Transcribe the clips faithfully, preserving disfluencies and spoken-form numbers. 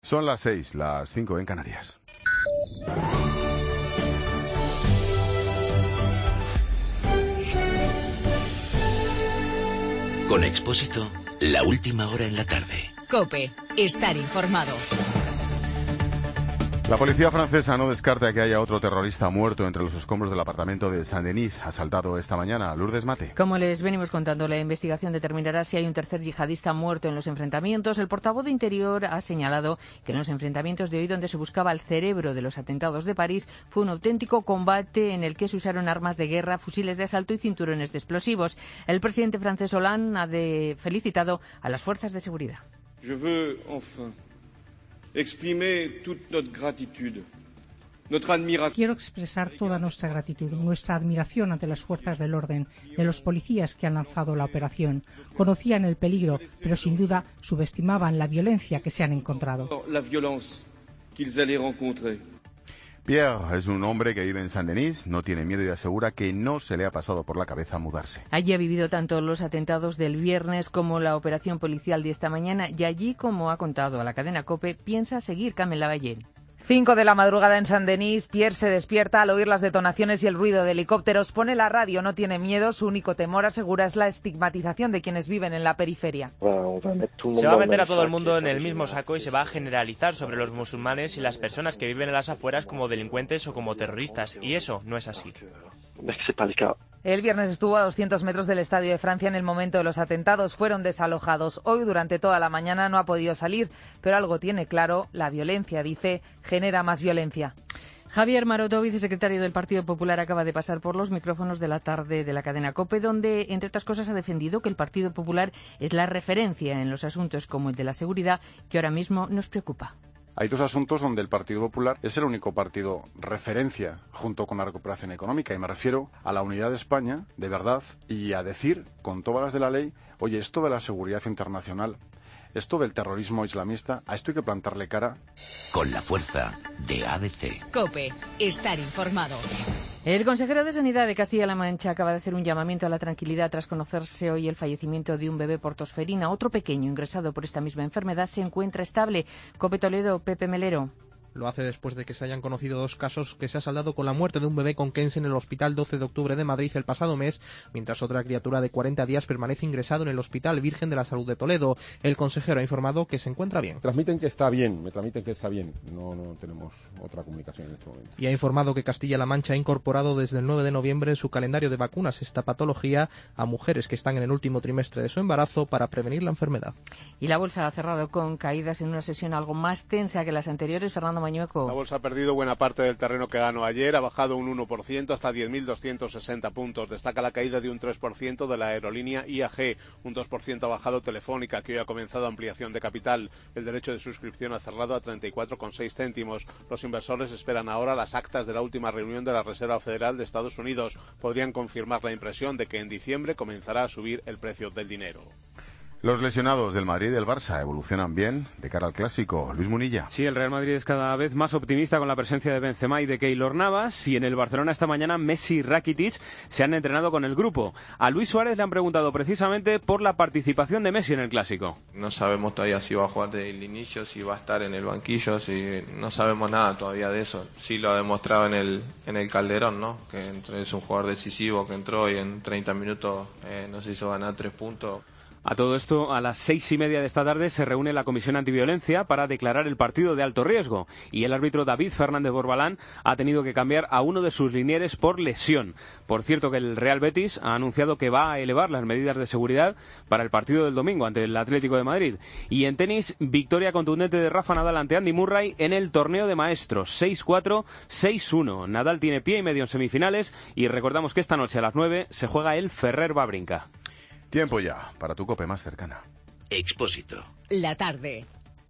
Son las seis, las cinco en Canarias. Con Expósito, la última hora en la tarde. COPE, estar informado. La policía francesa no descarta que haya otro terrorista muerto entre los escombros del apartamento de Saint-Denis, asaltado esta mañana. Lourdes Mate. Como les venimos contando, la investigación determinará si hay un tercer yihadista muerto en los enfrentamientos. El portavoz de Interior ha señalado que en los enfrentamientos de hoy, donde se buscaba el cerebro de los atentados de París, fue un auténtico combate en el que se usaron armas de guerra, fusiles de asalto y cinturones de explosivos. El presidente francés Hollande ha de felicitado a las fuerzas de seguridad. Je veux enfin exprimer toute notre gratitude, notre admiración. Quiero expresar toda nuestra gratitud, nuestra admiración ante las fuerzas del orden, de los policías que han lanzado la operación. Conocían el peligro, pero sin duda subestimaban la violencia que se han encontrado. La violence qu'ils allaient rencontrer. Pierre es un hombre que vive en Saint-Denis, no tiene miedo y asegura que no se le ha pasado por la cabeza mudarse. Allí ha vivido tanto los atentados del viernes como la operación policial de esta mañana y allí, como ha contado a la cadena COPE, piensa seguir Carmen Lavallée. Cinco de la madrugada en Saint-Denis, Pierre se despierta al oír las detonaciones y el ruido de helicópteros. Pone la radio, no tiene miedo, su único temor, asegura, es la estigmatización de quienes viven en la periferia. Se va a meter a todo el mundo en el mismo saco y se va a generalizar sobre los musulmanes y las personas que viven en las afueras como delincuentes o como terroristas, y eso no es así. El viernes estuvo a doscientos metros del Estadio de Francia en el momento de los atentados. Fueron desalojados. Hoy, durante toda la mañana, no ha podido salir, pero algo tiene claro: la violencia, dice, genera más violencia. Javier Maroto, vicesecretario del Partido Popular, acaba de pasar por los micrófonos de la tarde de la cadena COPE, donde, entre otras cosas, ha defendido que el Partido Popular es la referencia en los asuntos como el de la seguridad, que ahora mismo nos preocupa. Hay dos asuntos donde el Partido Popular es el único partido referencia junto con la recuperación económica, y me refiero a la unidad de España, de verdad, y a decir, con todas las de la ley, oye, esto de la seguridad internacional, esto del terrorismo islamista, a esto hay que plantarle cara. Con la fuerza de A B C. COPE, estar informado. El consejero de Sanidad de Castilla-La Mancha acaba de hacer un llamamiento a la tranquilidad tras conocerse hoy el fallecimiento de un bebé por tosferina. Otro pequeño ingresado por esta misma enfermedad se encuentra estable. COPE Toledo, Pepe Melero. Lo hace después de que se hayan conocido dos casos que se ha saldado con la muerte de un bebé con Kensen en el Hospital doce de octubre de Madrid el pasado mes, mientras otra criatura de cuarenta días permanece ingresado en el Hospital Virgen de la Salud de Toledo. El consejero ha informado que se encuentra bien. Transmiten que está bien, me transmiten que está bien. No, no tenemos otra comunicación en este momento. Y ha informado que Castilla-La Mancha ha incorporado desde el nueve de noviembre en su calendario de vacunas esta patología a mujeres que están en el último trimestre de su embarazo para prevenir la enfermedad. Y la bolsa ha cerrado con caídas en una sesión algo más tensa que las anteriores. Fernando Mañueco. La bolsa ha perdido buena parte del terreno que ganó ayer, ha bajado un uno por ciento hasta diez mil doscientos sesenta puntos. Destaca la caída de un tres por ciento de la aerolínea I A G, un dos por ciento ha bajado Telefónica, que hoy ha comenzado ampliación de capital. El derecho de suscripción ha cerrado a treinta y cuatro coma seis céntimos. Los inversores esperan ahora las actas de la última reunión de la Reserva Federal de Estados Unidos. Podrían confirmar la impresión de que en diciembre comenzará a subir el precio del dinero. Los lesionados del Madrid y del Barça evolucionan bien de cara al clásico. Luis Munilla. Sí, el Real Madrid es cada vez más optimista con la presencia de Benzema y de Keylor Navas, y en el Barcelona esta mañana Messi y Rakitic se han entrenado con el grupo. A Luis Suárez le han preguntado precisamente por la participación de Messi en el clásico. No sabemos todavía si va a jugar desde el inicio, si va a estar en el banquillo, si no sabemos nada todavía de eso. Sí lo ha demostrado en el en el Calderón, ¿no? Que es un jugador decisivo que entró y en treinta minutos eh, nos hizo ganar tres puntos. A todo esto, a las seis y media de esta tarde se reúne la Comisión Antiviolencia para declarar el partido de alto riesgo, y el árbitro David Fernández Borbalán ha tenido que cambiar a uno de sus linieres por lesión. Por cierto, que el Real Betis ha anunciado que va a elevar las medidas de seguridad para el partido del domingo ante el Atlético de Madrid. Y en tenis, victoria contundente de Rafa Nadal ante Andy Murray en el torneo de maestros, seis cuatro, seis uno. Nadal tiene pie y medio en semifinales, y recordamos que esta noche a las nueve se juega el Ferrer Wawrinka. Tiempo ya para tu COPE más cercana. Expósito. La tarde.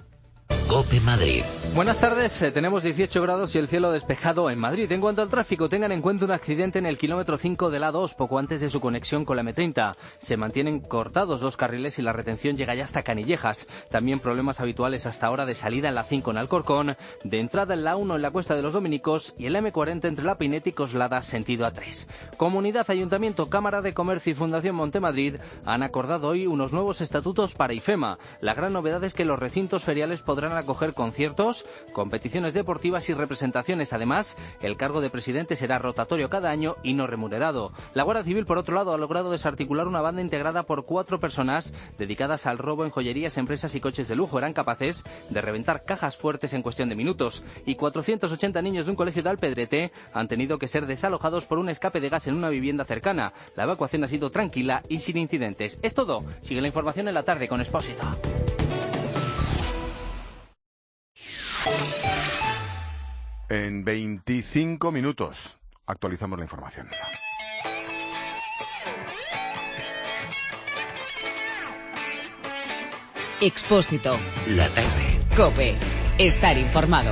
COPE Madrid. Buenas tardes, eh, tenemos dieciocho grados y el cielo despejado en Madrid. En cuanto al tráfico, tengan en cuenta un accidente en el kilómetro cinco de la A dos, poco antes de su conexión con la eme treinta. Se mantienen cortados dos carriles y la retención llega ya hasta Canillejas. También problemas habituales hasta ahora de salida en la cinco en Alcorcón, de entrada en la uno en la Cuesta de los Dominicos y en la eme cuarenta entre La Pineta y Coslada, sentido A tres. Comunidad, Ayuntamiento, Cámara de Comercio y Fundación Montemadrid han acordado hoy unos nuevos estatutos para IFEMA. La gran novedad es que los recintos feriales podrán podrán acoger conciertos, competiciones deportivas y representaciones. Además, el cargo de presidente será rotatorio cada año y no remunerado. La Guardia Civil, por otro lado, ha logrado desarticular una banda integrada por cuatro personas dedicadas al robo en joyerías, empresas y coches de lujo. Eran capaces de reventar cajas fuertes en cuestión de minutos. Y cuatrocientos ochenta niños de un colegio de Alpedrete han tenido que ser desalojados por un escape de gas en una vivienda cercana. La evacuación ha sido tranquila y sin incidentes. Es todo. Sigue la información en la tarde con Expósito. En veinticinco minutos actualizamos la información. Expósito. La tarde. COPE. Estar informado.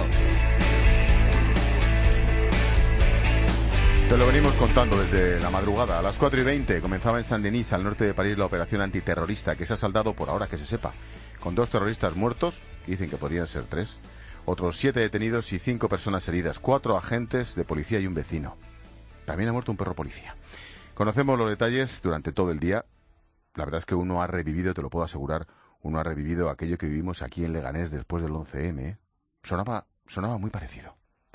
Te lo venimos contando desde la madrugada. A las cuatro y veinte comenzaba en Saint-Denis, al norte de París, la operación antiterrorista, que se ha saldado, por ahora que se sepa, con dos terroristas muertos, que dicen que podrían ser tres, otros siete detenidos y cinco personas heridas, cuatro agentes de policía y un vecino. También ha muerto un perro policía. Conocemos los detalles durante todo el día. La verdad es que uno ha revivido, te lo puedo asegurar, uno ha revivido aquello que vivimos aquí en Leganés después del once eme. ¿eh? Sonaba, sonaba muy parecido.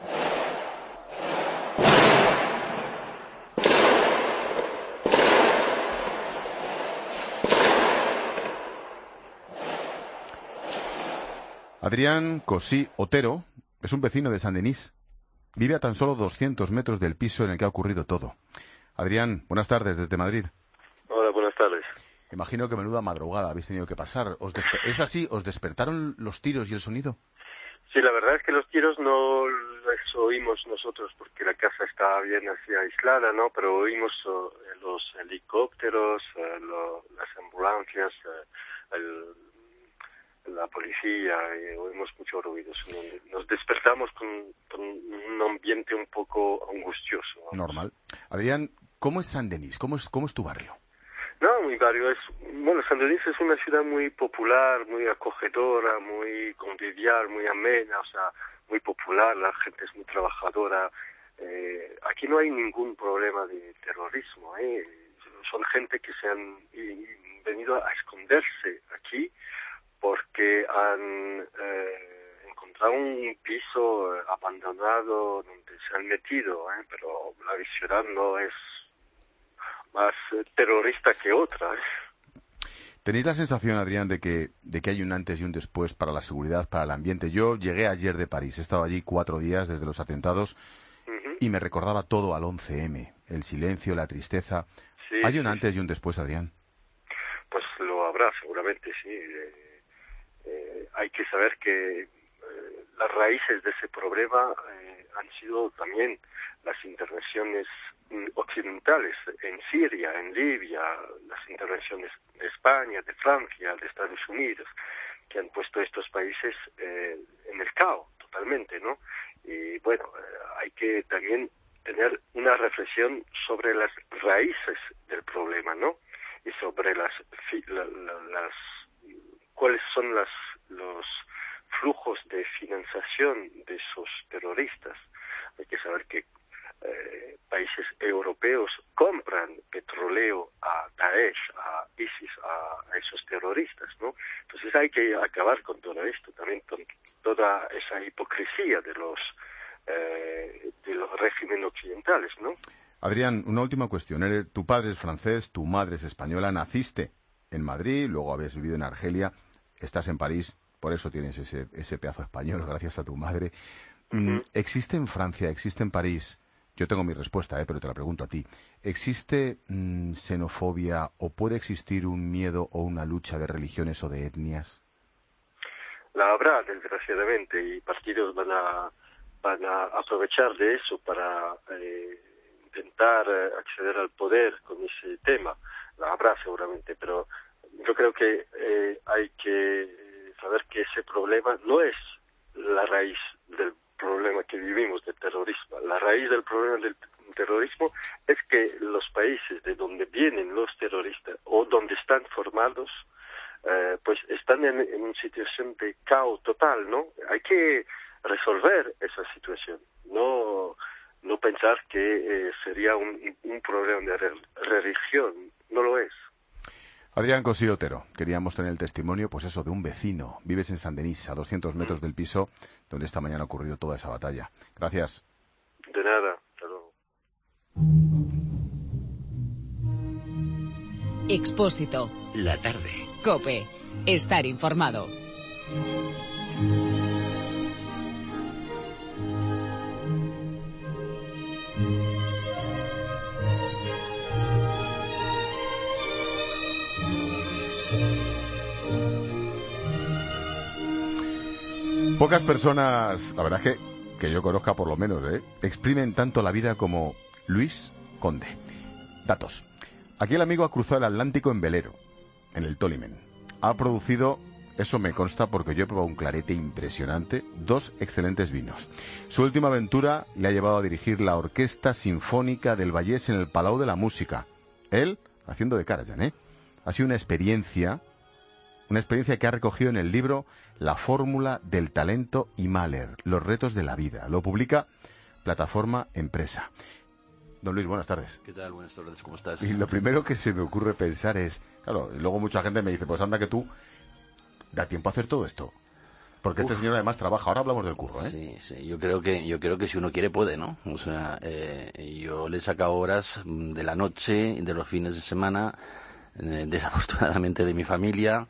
Adrián Cosí Otero es un vecino de Saint-Denis. Vive a tan solo doscientos metros del piso en el que ha ocurrido todo. Adrián, buenas tardes desde Madrid. Hola, buenas tardes. Imagino que menuda madrugada habéis tenido que pasar. ¿Os ¿Es así? ¿Os despertaron los tiros y el sonido? Sí, la verdad es que los tiros no los oímos nosotros porque la casa está bien así aislada, ¿no? Pero oímos uh, los helicópteros, uh, lo, las ambulancias, uh, el... la policía, y oímos muchos ruidos. Nos despertamos con, con un ambiente un poco angustioso. Vamos. Normal. Adrián, ¿cómo es Saint-Denis? ¿Cómo es, cómo es tu barrio? No, mi barrio es... Bueno, Saint-Denis es una ciudad muy popular, muy acogedora, muy convivial, muy amena, o sea, muy popular, la gente es muy trabajadora. Eh, aquí no hay ningún problema de terrorismo, ¿eh? Son gente que se han venido a esconderse aquí porque han eh, encontrado un piso eh, abandonado donde se han metido, ¿eh? Pero la ciudad no es más eh, terrorista que otra. ¿eh? ¿Tenéis la sensación, Adrián, de que, de que hay un antes y un después para la seguridad, para el ambiente? Yo llegué ayer de París, he estado allí cuatro días desde los atentados uh-huh. y me recordaba todo al once eme, el silencio, la tristeza. Sí, ¿Hay un sí. antes y un después, Adrián? Pues lo habrá, seguramente, sí. Eh, Eh, hay que saber que eh, las raíces de ese problema eh, han sido también las intervenciones mm, occidentales en Siria, en Libia, las intervenciones de España, de Francia, de Estados Unidos, que han puesto estos países eh, en el caos totalmente, ¿no? Y bueno, eh, hay que también tener una reflexión sobre las raíces del problema, ¿no? Y sobre las, la, la, las cuáles son las, los flujos de financiación de esos terroristas. Hay que saber que eh, países europeos compran petróleo a Daesh, a ISIS, a, a esos terroristas, ¿no? Entonces hay que acabar con todo esto, también con toda esa hipocresía de los eh, de los regímenes occidentales, ¿no? Adrián, una última cuestión. Tu padre es francés, tu madre es española, naciste en Madrid, luego habías vivido en Argelia, estás en París, por eso tienes ese, ese pedazo español, gracias a tu madre. Uh-huh. ¿Existe en Francia, existe en París, yo tengo mi respuesta, eh, pero te la pregunto a ti, ¿existe mmm, xenofobia o puede existir un miedo o una lucha de religiones o de etnias? La habrá, desgraciadamente, y partidos van a, van a aprovechar de eso para eh, intentar eh, acceder al poder con ese tema. La habrá seguramente, pero yo creo que eh, hay que saber que ese problema no es la raíz del problema que vivimos del terrorismo. La raíz del problema del terrorismo es que los países de donde vienen los terroristas o donde están formados, eh, pues están en, en una situación de caos total, ¿no? Hay que resolver esa situación, no no pensar que eh, sería un, un problema de re- religión, no lo es. Adrián Cosío Otero, queríamos tener el testimonio, pues eso, de un vecino. Vives en Saint-Denis, a doscientos metros del piso donde esta mañana ha ocurrido toda esa batalla. Gracias. De nada, hasta luego. Expósito. La tarde. COPE. Estar informado. Pocas personas, la verdad es que, que yo conozca por lo menos, ¿eh? exprimen tanto la vida como Luis Conde. Datos. Aquí el amigo ha cruzado el Atlántico en velero, en el Tolimen. Ha producido, eso me consta porque yo he probado un clarete impresionante, dos excelentes vinos. Su última aventura le ha llevado a dirigir la Orquesta Sinfónica del Vallès en el Palau de la Música. Él, haciendo de Karajan, ¿eh? Ha sido una experiencia, una experiencia que ha recogido en el libro La Fórmula del Talento y Mahler, los retos de la vida. Lo publica Plataforma Empresa. Don Luis, buenas tardes. ¿Qué tal? Buenas tardes, ¿cómo estás? Y lo primero que se me ocurre pensar es, claro, luego mucha gente me dice, pues anda que tú, da tiempo a hacer todo esto. Porque Uf. este señor además trabaja, ahora hablamos del curro, ¿eh? Sí, sí, yo creo que, yo creo que si uno quiere puede, ¿no? O sea, eh, yo le he sacado horas de la noche, de los fines de semana, eh, desafortunadamente de mi familia,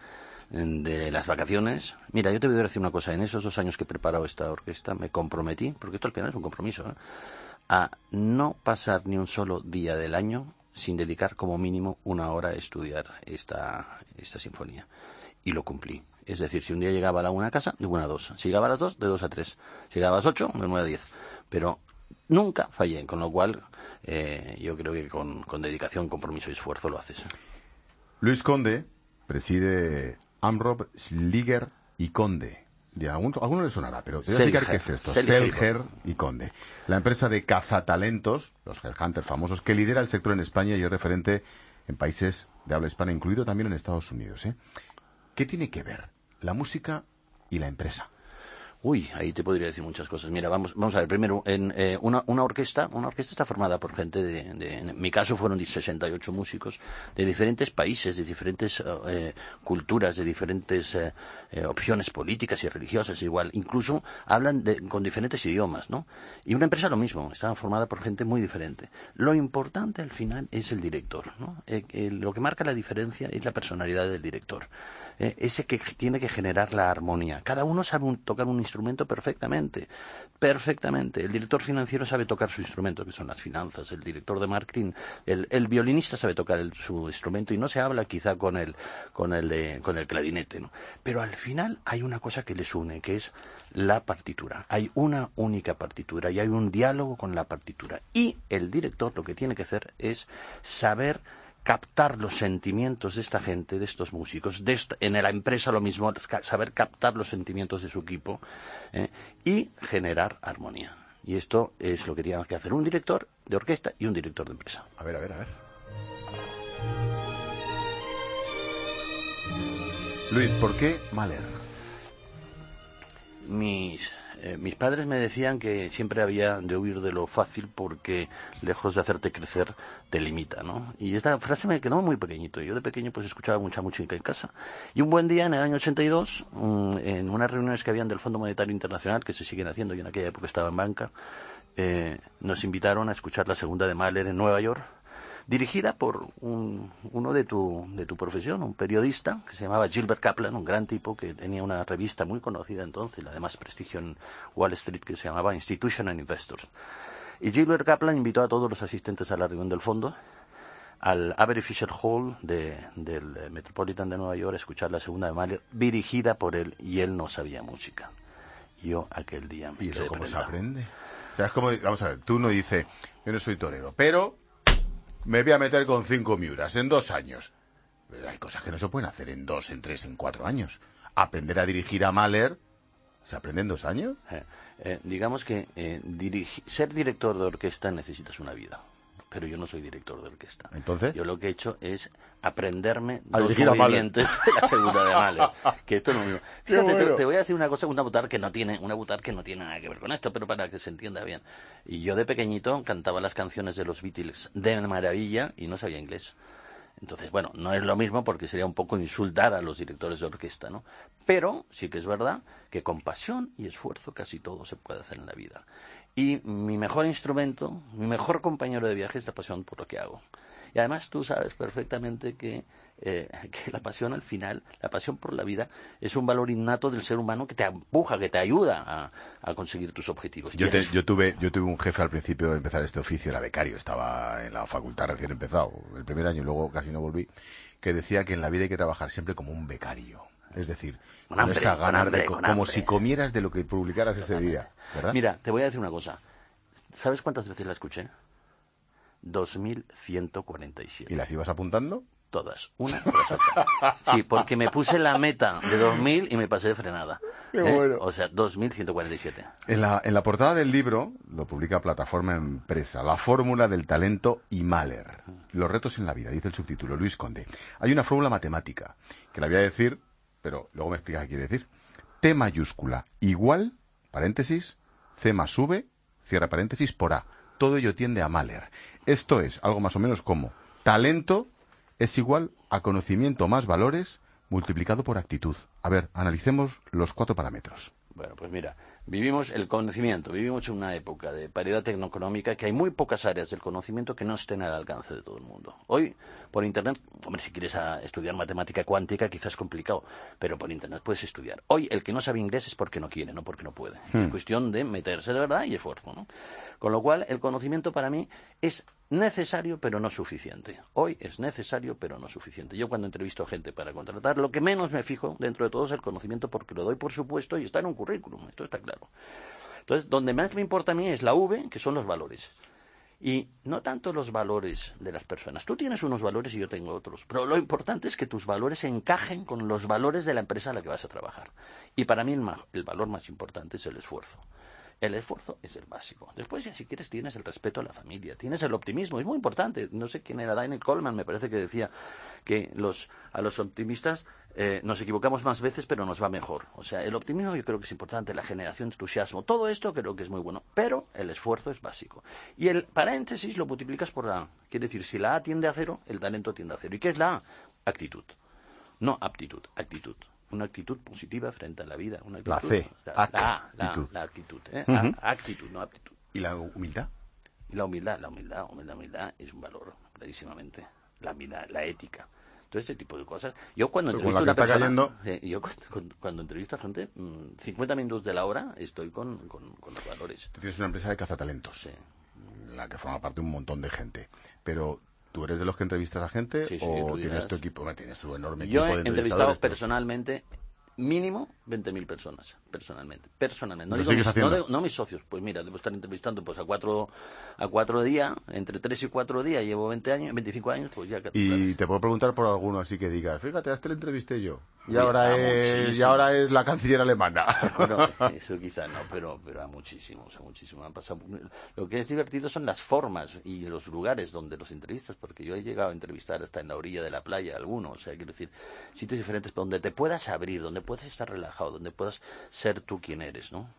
de las vacaciones. Mira, yo te voy a decir una cosa, en esos dos años que he preparado esta orquesta me comprometí, porque esto al final es un compromiso, ¿eh? a no pasar ni un solo día del año sin dedicar como mínimo una hora a estudiar esta, esta sinfonía. Y lo cumplí. Es decir, si un día llegaba a la una a casa, de una a dos. Si llegaba a las dos, de dos a tres. Si llegaba a las ocho, de nueve a diez. Pero nunca fallé, con lo cual eh, yo creo que con, con dedicación, compromiso y esfuerzo lo haces. Luis Conde preside Amrob, Schliger y Conde. De algún, a alguno le sonará, pero te voy a explicar qué es esto. Selger y Conde. La empresa de cazatalentos, los headhunters famosos, que lidera el sector en España y es referente en países de habla hispana, incluido también en Estados Unidos, ¿eh? ¿Qué tiene que ver la música y la empresa? Uy, ahí te podría decir muchas cosas. Mira, vamos, vamos a ver. Primero, en eh, una, una orquesta, una orquesta está formada por gente de, de, en mi caso fueron sesenta y ocho músicos de diferentes países, de diferentes eh, culturas, de diferentes eh, eh, opciones políticas y religiosas, igual. Incluso hablan de, con diferentes idiomas, ¿no? Y una empresa lo mismo, está formada por gente muy diferente. Lo importante al final es el director, ¿no? Eh, eh, lo que marca la diferencia es la personalidad del director. Eh, ese que tiene que generar la armonía. Cada uno sabe un, tocar un instrumento perfectamente, perfectamente. El director financiero sabe tocar su instrumento, que son las finanzas. El director de marketing, el, el violinista sabe tocar el, su instrumento y no se habla quizá con el, con el, de, con el clarinete, ¿no? Pero al final hay una cosa que les une, que es la partitura. Hay una única partitura y hay un diálogo con la partitura. Y el director lo que tiene que hacer es saber captar los sentimientos de esta gente, de estos músicos, de esta, en la empresa lo mismo, saber captar los sentimientos de su equipo ¿eh? y generar armonía. Y esto es lo que tiene que hacer un director de orquesta y un director de empresa. A ver, a ver, a ver. Luis, ¿por qué Mahler? Mis... Eh, mis padres me decían que siempre había de huir de lo fácil porque lejos de hacerte crecer te limita, ¿no? Y esta frase me quedó muy pequeñito. Yo de pequeño pues escuchaba mucha música en casa. Y un buen día, en el año ochenta y dos, um, en unas reuniones que habían del Fondo Monetario Internacional, que se siguen haciendo, y en aquella época estaba en banca, eh, nos invitaron a escuchar la segunda de Mahler en Nueva York, dirigida por un, uno de tu, de tu profesión, un periodista que se llamaba Gilbert Kaplan, un gran tipo que tenía una revista muy conocida entonces, la de más prestigio en Wall Street, que se llamaba Institution and Investors. Y Gilbert Kaplan invitó a todos los asistentes a la reunión del fondo al Avery Fisher Hall de, del Metropolitan de Nueva York a escuchar la segunda de Mahler, dirigida por él, y él no sabía música. Yo aquel día me ¿Y eso quedé cómo se prendado. aprende? O sea, es como, vamos a ver, tú no dices, yo no soy torero, pero me voy a meter con cinco miuras en dos años. Pero hay cosas que no se pueden hacer en dos, en tres, en cuatro años. Aprender a dirigir a Mahler, ¿se aprende en dos años? Eh, eh, digamos que eh, dirigi- ser director de orquesta necesitas una vida. Pero yo no soy director de orquesta. ¿Entonces? Yo lo que he hecho es aprenderme a dos movimientos de la segunda de Mahler. Que esto es lo mismo. Fíjate, bueno. te, te voy a decir una cosa, una butar que no tiene, una butar que no tiene nada que ver con esto, pero para que se entienda bien. Y yo de pequeñito cantaba las canciones de los Beatles de maravilla y no sabía inglés. Entonces, bueno, no es lo mismo porque sería un poco insultar a los directores de orquesta, ¿no? Pero sí que es verdad que con pasión y esfuerzo casi todo se puede hacer en la vida. Y mi mejor instrumento, mi mejor compañero de viaje es la pasión por lo que hago. Y además tú sabes perfectamente que, eh, que la pasión al final, la pasión por la vida, es un valor innato del ser humano que te empuja, que te ayuda a, a conseguir tus objetivos. Yo, te, yo, tuve, yo tuve un jefe al principio de empezar este oficio, era becario, estaba en la facultad recién empezado, el primer año, y luego casi no volví, que decía que en la vida hay que trabajar siempre como un becario. Es decir, con, con hambre, esa ganas de, con como hambre. Si comieras de lo que publicaras ese día, ¿verdad? Mira, te voy a decir una cosa. ¿Sabes cuántas veces la escuché? dos mil ciento cuarenta y siete. ¿Y las ibas apuntando? Todas, una tras otra. Sí, porque me puse la meta de dos mil y me pasé de frenada. Qué ¿eh? bueno. O sea, dos mil ciento cuarenta y siete. En la, en la portada del libro, lo publica Plataforma Empresa, La fórmula del talento y Mahler. Los retos en la vida, dice el subtítulo, Luis Conde. Hay una fórmula matemática, que la voy a decir, pero luego me explicas qué quiere decir. T mayúscula igual, paréntesis, C más V, cierra paréntesis, por A. Todo ello tiende a Mahler. Esto es algo más o menos como talento es igual a conocimiento más valores multiplicado por actitud. A ver, analicemos los cuatro parámetros. Bueno, pues mira, vivimos el conocimiento, vivimos en una época de paridad tecnoeconómica que hay muy pocas áreas del conocimiento que no estén al alcance de todo el mundo. Hoy, por Internet, hombre, si quieres a estudiar matemática cuántica quizás es complicado, pero por Internet puedes estudiar. Hoy, el que no sabe inglés es porque no quiere, no porque no puede. Hmm. Es cuestión de meterse de verdad y esfuerzo, ¿no? Con lo cual, el conocimiento para mí es necesario pero no suficiente. Hoy es necesario pero no suficiente. Yo cuando entrevisto a gente para contratar, lo que menos me fijo dentro de todo es el conocimiento porque lo doy por supuesto y está en un currículum, esto está claro. Entonces, donde más me importa a mí es la V, que son los valores. Y no tanto los valores de las personas. Tú tienes unos valores y yo tengo otros. Pero lo importante es que tus valores encajen con los valores de la empresa a la que vas a trabajar. Y para mí el, el valor más importante es el esfuerzo. El esfuerzo es el básico. Después, ya si quieres, tienes el respeto a la familia, tienes el optimismo, es muy importante. No sé quién era, Daniel Coleman, me parece que decía que los, a los optimistas eh, nos equivocamos más veces, pero nos va mejor. O sea, el optimismo yo creo que es importante, la generación de entusiasmo, todo esto creo que es muy bueno, pero el esfuerzo es básico. Y el paréntesis lo multiplicas por la A. Quiere decir, si la A tiende a cero, el talento tiende a cero. ¿Y qué es la A? Actitud. No aptitud, actitud. Una actitud positiva frente a la vida. Una actitud, la C, la, la, la, la, la actitud. ¿eh? Uh-huh. A, actitud, no aptitud. ¿Y la humildad? Y la humildad, la humildad, la humildad es un valor, clarísimamente. La humildad, la ética. Todo este tipo de cosas. Yo cuando entrevisto a una persona, cayendo... eh, yo cuando, cuando entrevisto a gente, mmm, cincuenta minutos de la hora estoy con, con, con los valores. Tú tienes una empresa de cazatalentos, sí, en la que forma parte un montón de gente. Pero ¿tú eres de los que entrevistas a gente sí, sí, o tienes tu equipo? Tienes tu enorme equipo Yo de he entrevistado personalmente mínimo veinte mil personas, personalmente, personalmente. No, digo mis, no, de, no mis socios, pues mira, debo estar entrevistando pues a cuatro a cuatro días, entre tres y cuatro días, llevo veinte años, veinticinco años, pues ya. Y claro, te puedo preguntar por alguno así que digas, fíjate, a este le entrevisté yo, y ahora es, y ahora es la canciller alemana. Bueno, eso quizá no, pero pero a muchísimos, a muchísimos han pasado. Lo que es divertido son las formas y los lugares donde los entrevistas, porque yo he llegado a entrevistar hasta en la orilla de la playa algunos, o sea, quiero decir, sitios diferentes donde te puedas abrir, donde puedes estar relajado, donde puedas ser tú quien eres, ¿no?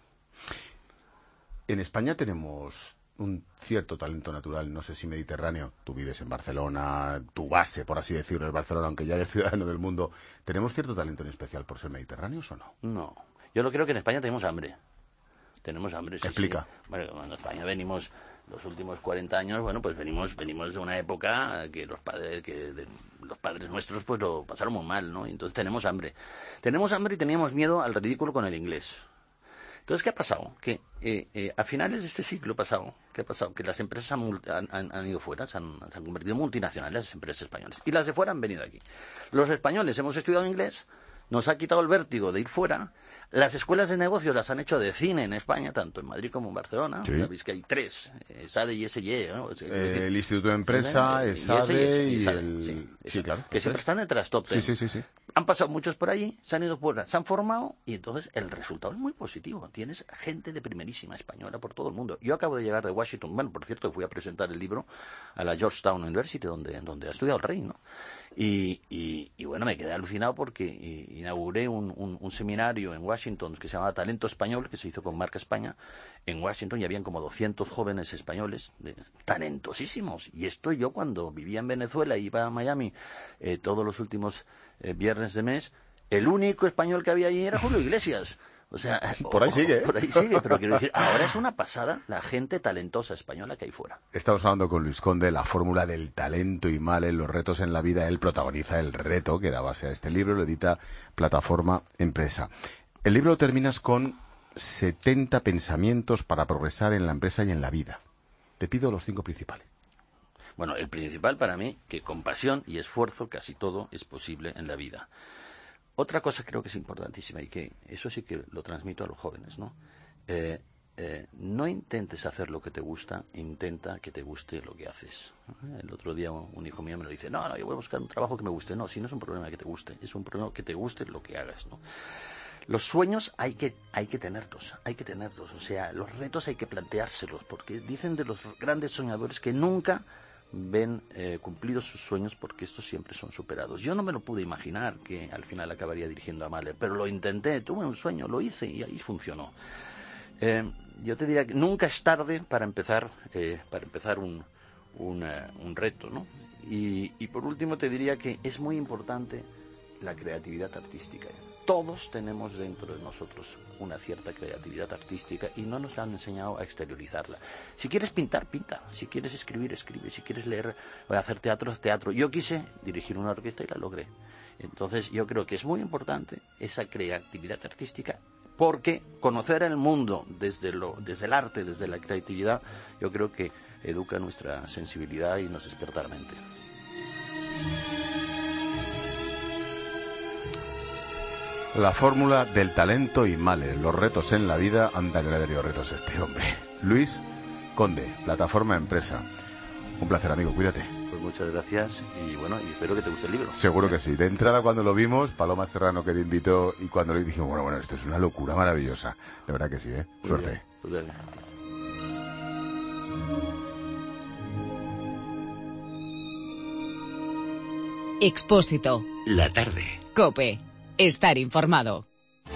En España tenemos un cierto talento natural, no sé si mediterráneo. Tú vives en Barcelona, tu base, por así decirlo, es Barcelona, aunque ya eres ciudadano del mundo. ¿Tenemos cierto talento en especial por ser mediterráneos o no? No. Yo lo creo que en España tenemos hambre. Tenemos hambre, sí. Explica. Sí. Bueno, en España venimos los últimos cuarenta años, bueno, pues venimos venimos de una época que los padres que de, los padres nuestros pues lo pasaron muy mal, ¿no? Y entonces tenemos hambre. Tenemos hambre y teníamos miedo al ridículo con el inglés. Entonces, ¿qué ha pasado? Que eh, eh, a finales de este siglo pasado, ¿qué ha pasado? Que las empresas han, han, han ido fuera, se han, se han convertido en multinacionales, las empresas españolas. Y las de fuera han venido aquí. Los españoles hemos estudiado inglés, nos ha quitado el vértigo de ir fuera. Las escuelas de negocios las han hecho de cine en España, tanto en Madrid como en Barcelona. Sí. Sabéis que hay tres, eh, SADE y S Y E, ¿no? Es, eh, el Instituto de Empresa, el SADE y, y, y el... Sí, sí, claro. Que siempre están entre las top ten. Sí, sí, sí, sí. Han pasado muchos por allí, se han ido fuera, se han formado y entonces el resultado es muy positivo. Tienes gente de primerísima española por todo el mundo. Yo acabo de llegar de Washington, bueno, por cierto, fui a presentar el libro a la Georgetown University, donde, donde ha estudiado el rey, ¿no? Y, y, y bueno, me quedé alucinado porque y, y inauguré un, un, un seminario en Washington que se llamaba Talento Español, que se hizo con Marca España en Washington, y habían como doscientos jóvenes españoles de, talentosísimos. Y esto yo cuando vivía en Venezuela, iba a Miami eh, todos los últimos eh, viernes de mes, el único español que había allí era Julio Iglesias. O sea, por ahí sigue. Por ahí sigue, pero quiero decir, ahora es una pasada la gente talentosa española que hay fuera. Estamos hablando con Luis Conde, la fórmula del talento y mal en los retos en la vida. Él protagoniza el reto que da base a este libro, lo edita Plataforma Empresa. El libro lo terminas con setenta pensamientos para progresar en la empresa y en la vida. Te pido los cinco principales. Bueno, el principal para mí, que con pasión y esfuerzo casi todo es posible en la vida. Otra cosa creo que es importantísima y que eso sí que lo transmito a los jóvenes, ¿no? Eh, eh, no intentes hacer lo que te gusta, intenta que te guste lo que haces. El otro día un hijo mío me lo dice, no, no, yo voy a buscar un trabajo que me guste. No, si no es un problema que te guste, es un problema que te guste lo que hagas, ¿no? Los sueños hay que, hay que tenerlos, hay que tenerlos. O sea, los retos hay que planteárselos, porque dicen de los grandes soñadores que nunca ven eh, cumplidos sus sueños porque estos siempre son superados. Yo no me lo pude imaginar que al final acabaría dirigiendo a Mahler, pero lo intenté, tuve un sueño, lo hice y ahí funcionó. Eh, yo te diría que nunca es tarde para empezar, eh, para empezar un, un, uh, un reto, ¿no? Y, y por último te diría que es muy importante la creatividad artística. Todos tenemos dentro de nosotros una cierta creatividad artística y no nos la han enseñado a exteriorizarla. Si quieres pintar, pinta. Si quieres escribir, escribe. Si quieres leer o hacer teatro, haz teatro. Yo quise dirigir una orquesta y la logré. Entonces yo creo que es muy importante esa creatividad artística, porque conocer el mundo desde, lo, desde el arte, desde la creatividad, yo creo que educa nuestra sensibilidad y nos despierta la mente. La fórmula del talento y males, los retos en la vida. Anda que le ha tenido retos este hombre. Luis Conde, Plataforma Empresa. Un placer, amigo, cuídate. Pues muchas gracias y bueno, y espero que te guste el libro. Seguro que sí. De entrada cuando lo vimos, Paloma Serrano que te invitó, y cuando lo dijimos, bueno, bueno, esto es una locura maravillosa. De verdad que sí, ¿eh? Muy Suerte. Bien. Pues bien, gracias. Expósito. La tarde. COPE. Estar informado.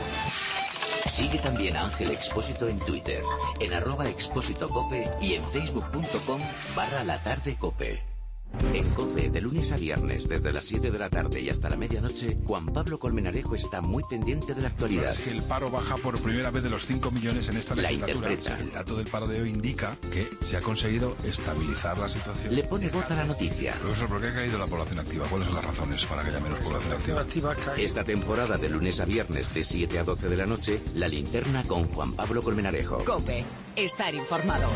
Sigue también a Ángel Expósito en Twitter, en arroba expósito cope y en facebook.com barra la tarde cope. En COPE, de lunes a viernes, desde las siete de la tarde y hasta la medianoche, Juan Pablo Colmenarejo está muy pendiente de la actualidad. Es que el paro baja por primera vez de los cinco millones en esta La legislatura. interpreta. El dato del paro de hoy indica que se ha conseguido estabilizar la situación. Le pone voz a la noticia. Profesor, ¿por qué ha caído la población activa? ¿Cuáles son las razones para que haya menos población activa? Esta temporada, de lunes a viernes, de siete a doce de la noche, La Linterna con Juan Pablo Colmenarejo. COPE. Estar informado.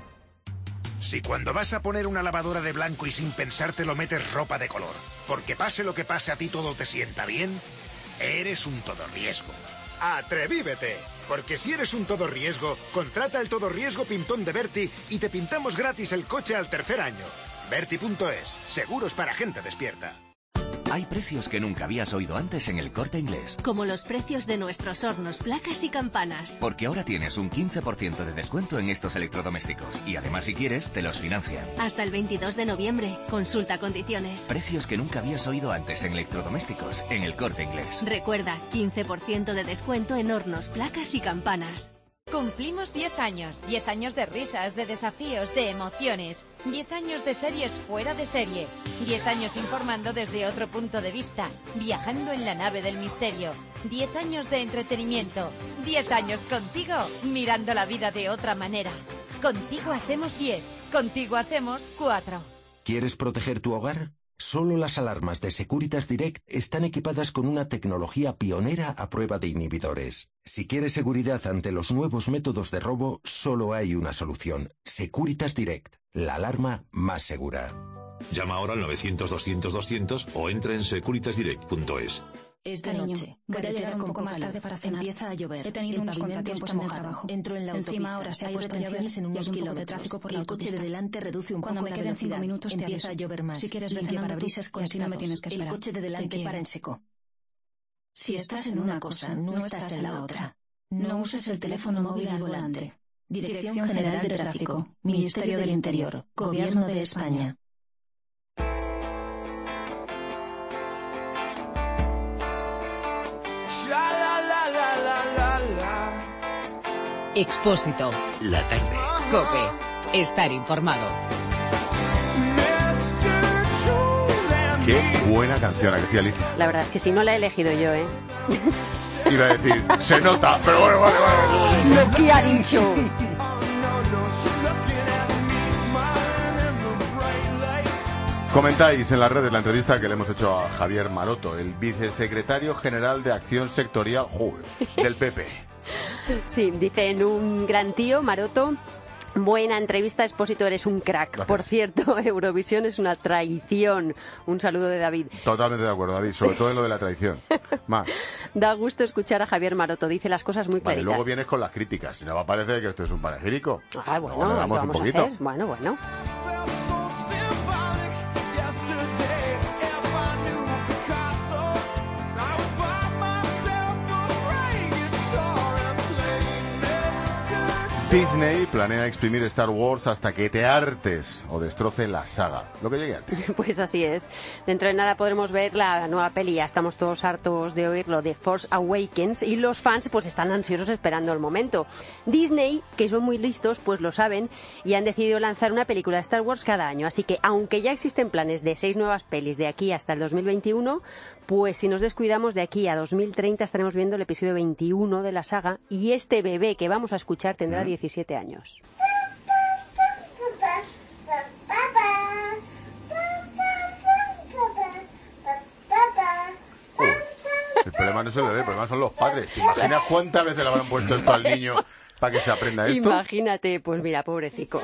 Si cuando vas a poner una lavadora de blanco y sin pensarte lo metes ropa de color, porque pase lo que pase a ti todo te sienta bien, eres un todo riesgo. ¡Atrevívete! Porque si eres un todo riesgo, contrata el todo riesgo pintón de Berti y te pintamos gratis el coche al tercer año. Berti punto es, seguros para gente despierta. Hay precios que nunca habías oído antes en El Corte Inglés. Como los precios de nuestros hornos, placas y campanas. Porque ahora tienes un quince por ciento de descuento en estos electrodomésticos. Y además, si quieres, te los financian. Hasta el veintidós de noviembre. Consulta condiciones. Precios que nunca habías oído antes en electrodomésticos en El Corte Inglés. Recuerda, quince por ciento de descuento en hornos, placas y campanas. Cumplimos diez años, diez años de risas, de desafíos, de emociones, diez años de series fuera de serie, diez años informando desde otro punto de vista, viajando en la nave del misterio, diez años de entretenimiento, diez años contigo, mirando la vida de otra manera. Contigo hacemos diez, contigo hacemos cuatro. ¿Quieres proteger tu hogar? Solo las alarmas de Securitas Direct están equipadas con una tecnología pionera a prueba de inhibidores. Si quieres seguridad ante los nuevos métodos de robo, solo hay una solución. Securitas Direct, la alarma más segura. Llama ahora al novecientos doscientos doscientos o entra en securitas direct punto es. Esta noche, voy a llegar un poco más tarde para cenar. Empieza a llover. He tenido unos contratiempos en el trabajo. Entro en la autopista. Encima ahora se ha puesto a llover en unos kilómetros de tráfico por la autopista. El coche de delante reduce un Cuando poco me la queden velocidad. cinco minutos te Empieza aviso. a llover más. Si quieres limpia para parabrisas con así no me tienes que El esperar. coche de delante Te para quiero. en seco. Si estás en una cosa, no estás en la otra. No uses el teléfono móvil al volante. Dirección General de Tráfico. Ministerio del Interior. Gobierno de España. Expósito. La tarde. COPE. Estar informado. Qué buena canción, ¿a que sí, Alicia? La verdad es que si no la he elegido yo, ¿eh? Iba a decir, se nota, pero bueno, vale, vale. Lo que ha dicho. Comentáis en las redes la entrevista que le hemos hecho a Javier Maroto, el vicesecretario general de Acción Sectorial joder, del P P. Sí, dicen un gran tío, Maroto. Buena entrevista, Expósito, eres un crack. Gracias. Por cierto, Eurovisión es una traición. Un saludo de David. Totalmente de acuerdo, David, sobre todo en lo de la traición. Más. Da gusto escuchar a Javier Maroto, dice las cosas muy claritas. Vale, luego vienes con las críticas, si no va a parecer que esto es un panegírico. Ah, bueno, no, vamos un a poquito. hacer. Bueno, bueno. Disney planea exprimir Star Wars hasta que te hartes o destroce la saga. Lo que llegue antes. Pues así es. Dentro de nada podremos ver la nueva peli. Ya estamos todos hartos de oírlo, de Force Awakens, y los fans pues están ansiosos esperando el momento. Disney, que son muy listos, pues lo saben y han decidido lanzar una película de Star Wars cada año. Así que, aunque ya existen planes de seis nuevas pelis de aquí hasta el dos mil veintiuno, pues si nos descuidamos, de aquí a dos mil treinta estaremos viendo el episodio veintiuno de la saga, y este bebé que vamos a escuchar tendrá diecisiete años. El problema no es el bebé, el problema son los padres. ¿Te imaginas cuántas veces le habrán puesto esto al niño para que se aprenda esto? Imagínate, pues mira, pobrecico.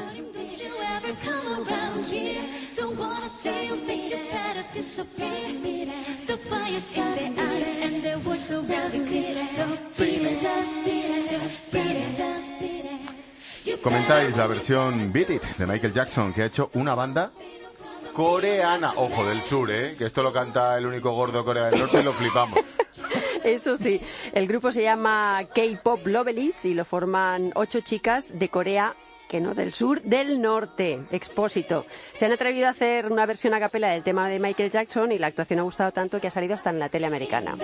Comentáis la versión Beat It de Michael Jackson, que ha hecho una banda coreana, ojo, del sur, ¿eh? Que esto lo canta el único gordo de Corea del Norte y lo flipamos. Eso sí, el grupo se llama K-Pop Lovelies y lo forman ocho chicas de Corea, que no del sur, del norte. Expósito. Se han atrevido a hacer una versión a capela del tema de Michael Jackson y la actuación ha gustado tanto que ha salido hasta en la tele americana.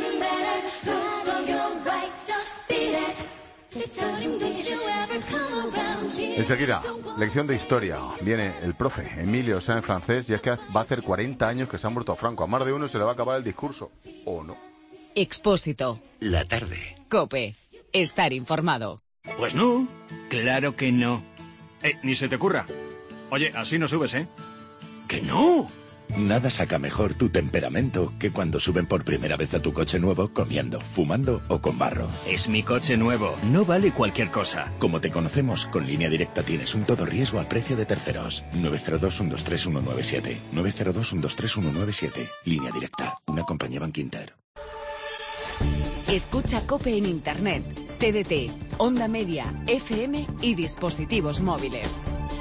Enseguida, lección de historia. Viene el profe Emilio Sáenz Francés, y es que va a hacer cuarenta años que se ha muerto Franco. A más de uno se le va a acabar el discurso, ¿o no? Expósito. La tarde. COPE. Estar informado. Pues no, claro que no. Eh, ni se te ocurra. Oye, así no subes, ¿eh? ¡Que no! Nada saca mejor tu temperamento que cuando suben por primera vez a tu coche nuevo comiendo, fumando o con barro. Es mi coche nuevo, no vale cualquier cosa. Como te conocemos, con Línea Directa tienes un todo riesgo a precio de terceros. nueve cero dos, uno dos tres, uno nueve siete. nueve cero dos, uno dos tres, uno nueve siete. Línea Directa, una compañía Bankinter. Escucha COPE en Internet, T D T, Onda Media, F M y dispositivos móviles.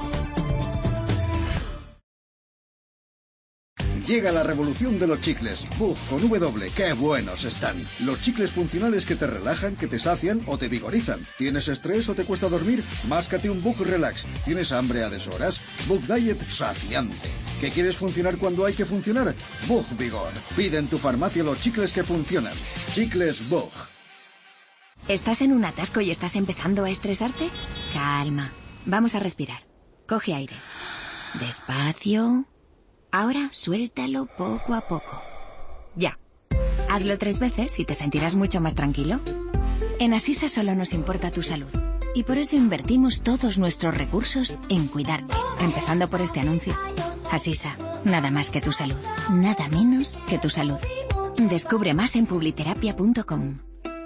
Llega la revolución de los chicles. Bug con W, ¡qué buenos están! Los chicles funcionales que te relajan, que te sacian o te vigorizan. ¿Tienes estrés o te cuesta dormir? Máscate un Bug Relax. ¿Tienes hambre a deshoras? Bug Diet saciante. ¿Qué quieres funcionar cuando hay que funcionar? Bug Vigor. Pide en tu farmacia los chicles que funcionan. Chicles Bug. ¿Estás en un atasco y estás empezando a estresarte? Calma. Vamos a respirar. Coge aire. Despacio. Ahora suéltalo poco a poco. Ya. Hazlo tres veces y te sentirás mucho más tranquilo. En Asisa solo nos importa tu salud. Y por eso invertimos todos nuestros recursos en cuidarte. Empezando por este anuncio. Asisa, nada más que tu salud. Nada menos que tu salud. Descubre más en publiterapia punto com.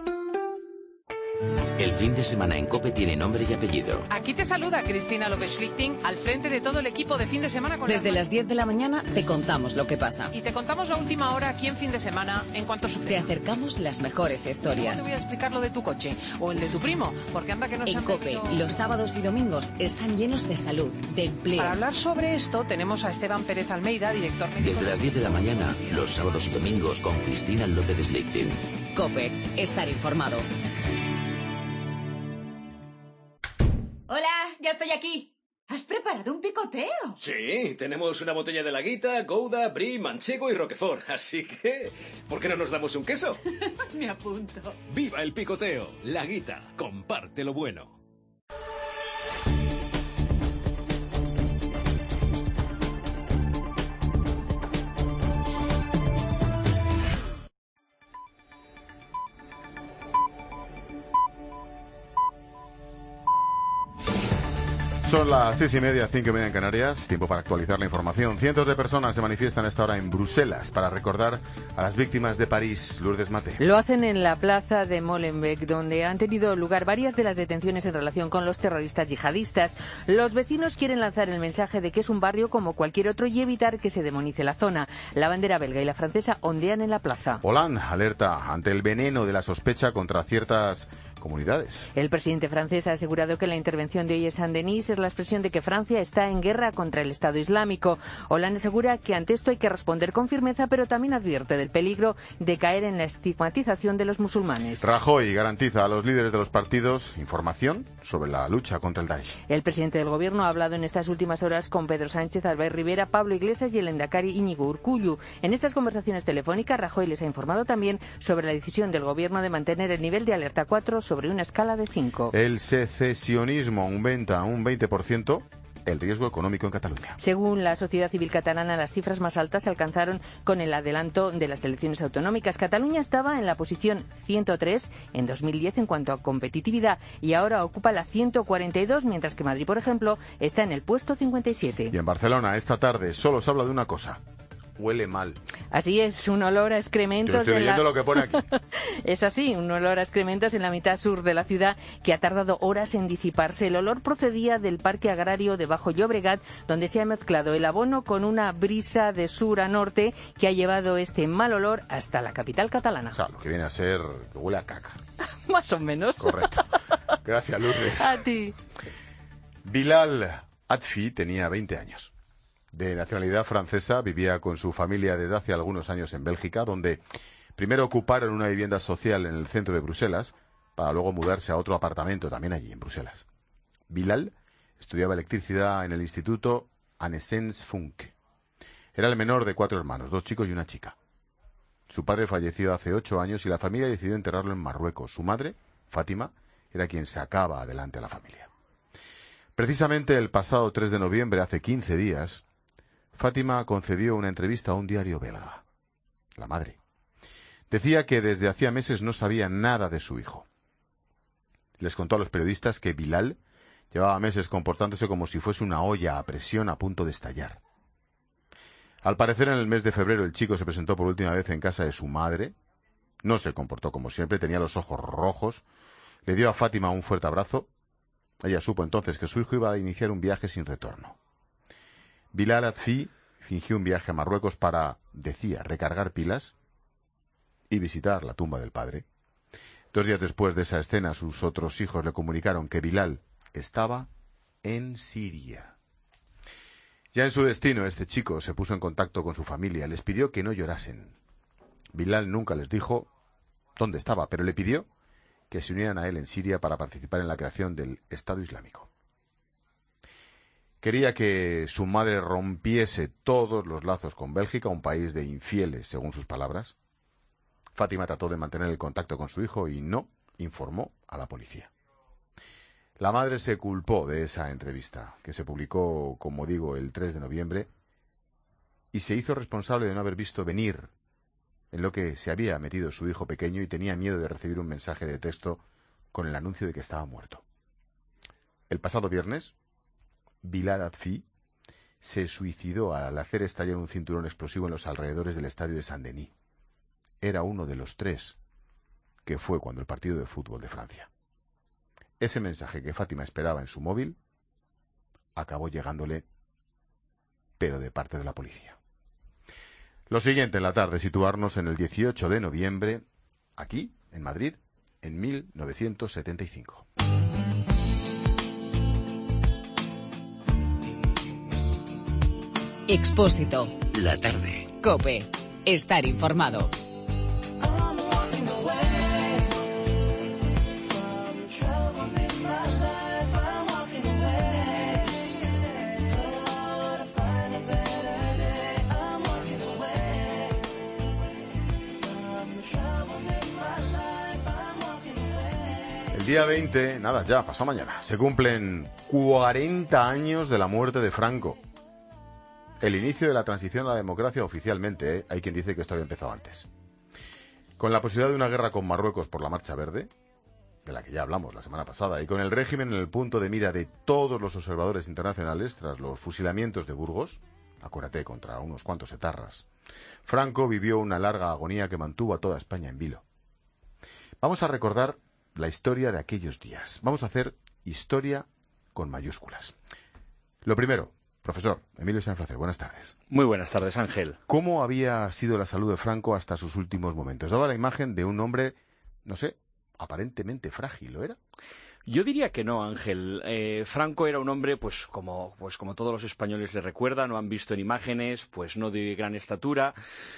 El fin de semana en COPE tiene nombre y apellido. Aquí te saluda Cristina López-Schlichting, al frente de todo el equipo de fin de semana. Con Desde las diez de la mañana te contamos lo que pasa. Y te contamos la última hora aquí en fin de semana en cuanto sucede. Te acercamos las mejores historias. No te voy a explicar lo de tu coche o el de tu primo, porque anda que no se En COPE, pedido... los sábados y domingos están llenos de salud, de empleo. Para hablar sobre esto tenemos a Esteban Pérez Almeida, director médico. Desde las diez de la mañana, los sábados y domingos con Cristina López-Schlichting. COPE, estar informado. Hola, ya estoy aquí. ¿Has preparado un picoteo? Sí, tenemos una botella de Laguita, Gouda, Brie, Manchego y Roquefort. Así que, ¿por qué no nos damos un queso? Me apunto. ¡Viva el picoteo! Laguita, comparte lo bueno. Son las seis y media, cinco y media en Canarias. Tiempo para actualizar la información. Cientos de personas se manifiestan a esta hora en Bruselas para recordar a las víctimas de París. Lourdes Mate. Lo hacen en la plaza de Molenbeek, donde han tenido lugar varias de las detenciones en relación con los terroristas yihadistas. Los vecinos quieren lanzar el mensaje de que es un barrio como cualquier otro y evitar que se demonice la zona. La bandera belga y la francesa ondean en la plaza. Hollande alerta ante el veneno de la sospecha contra ciertas comunidades. El presidente francés ha asegurado que la intervención de hoy en Saint-Denis es la expresión de que Francia está en guerra contra el Estado Islámico. Hollande asegura que ante esto hay que responder con firmeza, pero también advierte del peligro de caer en la estigmatización de los musulmanes. Rajoy garantiza a los líderes de los partidos información sobre la lucha contra el Daesh. El presidente del Gobierno ha hablado en estas últimas horas con Pedro Sánchez, Albert Rivera, Pablo Iglesias y el lehendakari Íñigo Urkullu. En estas conversaciones telefónicas, Rajoy les ha informado también sobre la decisión del Gobierno de mantener el nivel de alerta cuatro sobre una escala de cinco. El secesionismo aumenta un veinte por ciento el riesgo económico en Cataluña. Según la sociedad civil catalana, las cifras más altas se alcanzaron con el adelanto de las elecciones autonómicas. Cataluña estaba en la posición ciento tres en dos mil diez en cuanto a competitividad y ahora ocupa la ciento cuarenta y dos, mientras que Madrid, por ejemplo, está en el puesto cincuenta y siete. Y en Barcelona, esta tarde, solo se habla de una cosa. Huele mal. Así es, un olor a excrementos. Yo estoy en leyendo la... lo que pone aquí. Es así, un olor a excrementos en la mitad sur de la ciudad que ha tardado horas en disiparse. El olor procedía del parque agrario de Bajo Llobregat, donde se ha mezclado el abono con una brisa de sur a norte que ha llevado este mal olor hasta la capital catalana. O sea, lo que viene a ser que huele a caca. Más o menos. Correcto. Gracias, Lourdes. A ti. Bilal Atfi tenía veinte años. De nacionalidad francesa, vivía con su familia desde hace algunos años en Bélgica, donde primero ocuparon una vivienda social en el centro de Bruselas, para luego mudarse a otro apartamento también allí en Bruselas. Bilal estudiaba electricidad en el instituto Annesens Funk. Era el menor de cuatro hermanos, dos chicos y una chica. Su padre falleció hace ocho años y la familia decidió enterrarlo en Marruecos. Su madre, Fátima, era quien sacaba adelante a la familia. Precisamente el pasado tres de noviembre, hace quince días, Fátima concedió una entrevista a un diario belga. La madre. Decía que desde hacía meses no sabía nada de su hijo. Les contó a los periodistas que Bilal llevaba meses comportándose como si fuese una olla a presión a punto de estallar. Al parecer, en el mes de febrero el chico se presentó por última vez en casa de su madre. No se comportó como siempre, tenía los ojos rojos. Le dio a Fátima un fuerte abrazo. Ella supo entonces que su hijo iba a iniciar un viaje sin retorno. Bilal Atfi fingió un viaje a Marruecos para, decía, recargar pilas y visitar la tumba del padre. Dos días después de esa escena, sus otros hijos le comunicaron que Bilal estaba en Siria. Ya en su destino, este chico se puso en contacto con su familia, les pidió que no llorasen. Bilal nunca les dijo dónde estaba, pero le pidió que se unieran a él en Siria para participar en la creación del Estado Islámico. Quería que su madre rompiese todos los lazos con Bélgica, un país de infieles, según sus palabras. Fátima trató de mantener el contacto con su hijo y no informó a la policía. La madre se culpó de esa entrevista, que se publicó, como digo, el tres de noviembre, y se hizo responsable de no haber visto venir en lo que se había metido su hijo pequeño y tenía miedo de recibir un mensaje de texto con el anuncio de que estaba muerto. El pasado viernes, Bilal Atfi se suicidó al hacer estallar un cinturón explosivo en los alrededores del estadio de Saint-Denis. Era uno de los tres que fue cuando el partido de fútbol de Francia. Ese mensaje que Fátima esperaba en su móvil acabó llegándole, pero de parte de la policía. Lo siguiente en la tarde, situarnos en el dieciocho de noviembre, aquí, en Madrid, en mil novecientos setenta y cinco. Expósito. La tarde. COPE. Estar informado. día veinte, nada, ya, pasó mañana, se cumplen cuarenta años de la muerte de Franco. El inicio de la transición a la democracia oficialmente, ¿eh? Hay quien dice que esto había empezado antes. Con la posibilidad de una guerra con Marruecos por la Marcha Verde, de la que ya hablamos la semana pasada, y con el régimen en el punto de mira de todos los observadores internacionales tras los fusilamientos de Burgos, acuérdate, contra unos cuantos etarras, Franco vivió una larga agonía que mantuvo a toda España en vilo. Vamos a recordar la historia de aquellos días. Vamos a hacer historia con mayúsculas. Lo primero, profesor Emilio Sanfracer, buenas tardes. Muy buenas tardes, Ángel. ¿Cómo había sido la salud de Franco hasta sus últimos momentos? Daba la imagen de un hombre, no sé, aparentemente frágil, ¿lo era? Yo diría que no, Ángel. Eh, Franco era un hombre, pues como, pues como todos los españoles le recuerdan, no han visto en imágenes, pues no de gran estatura,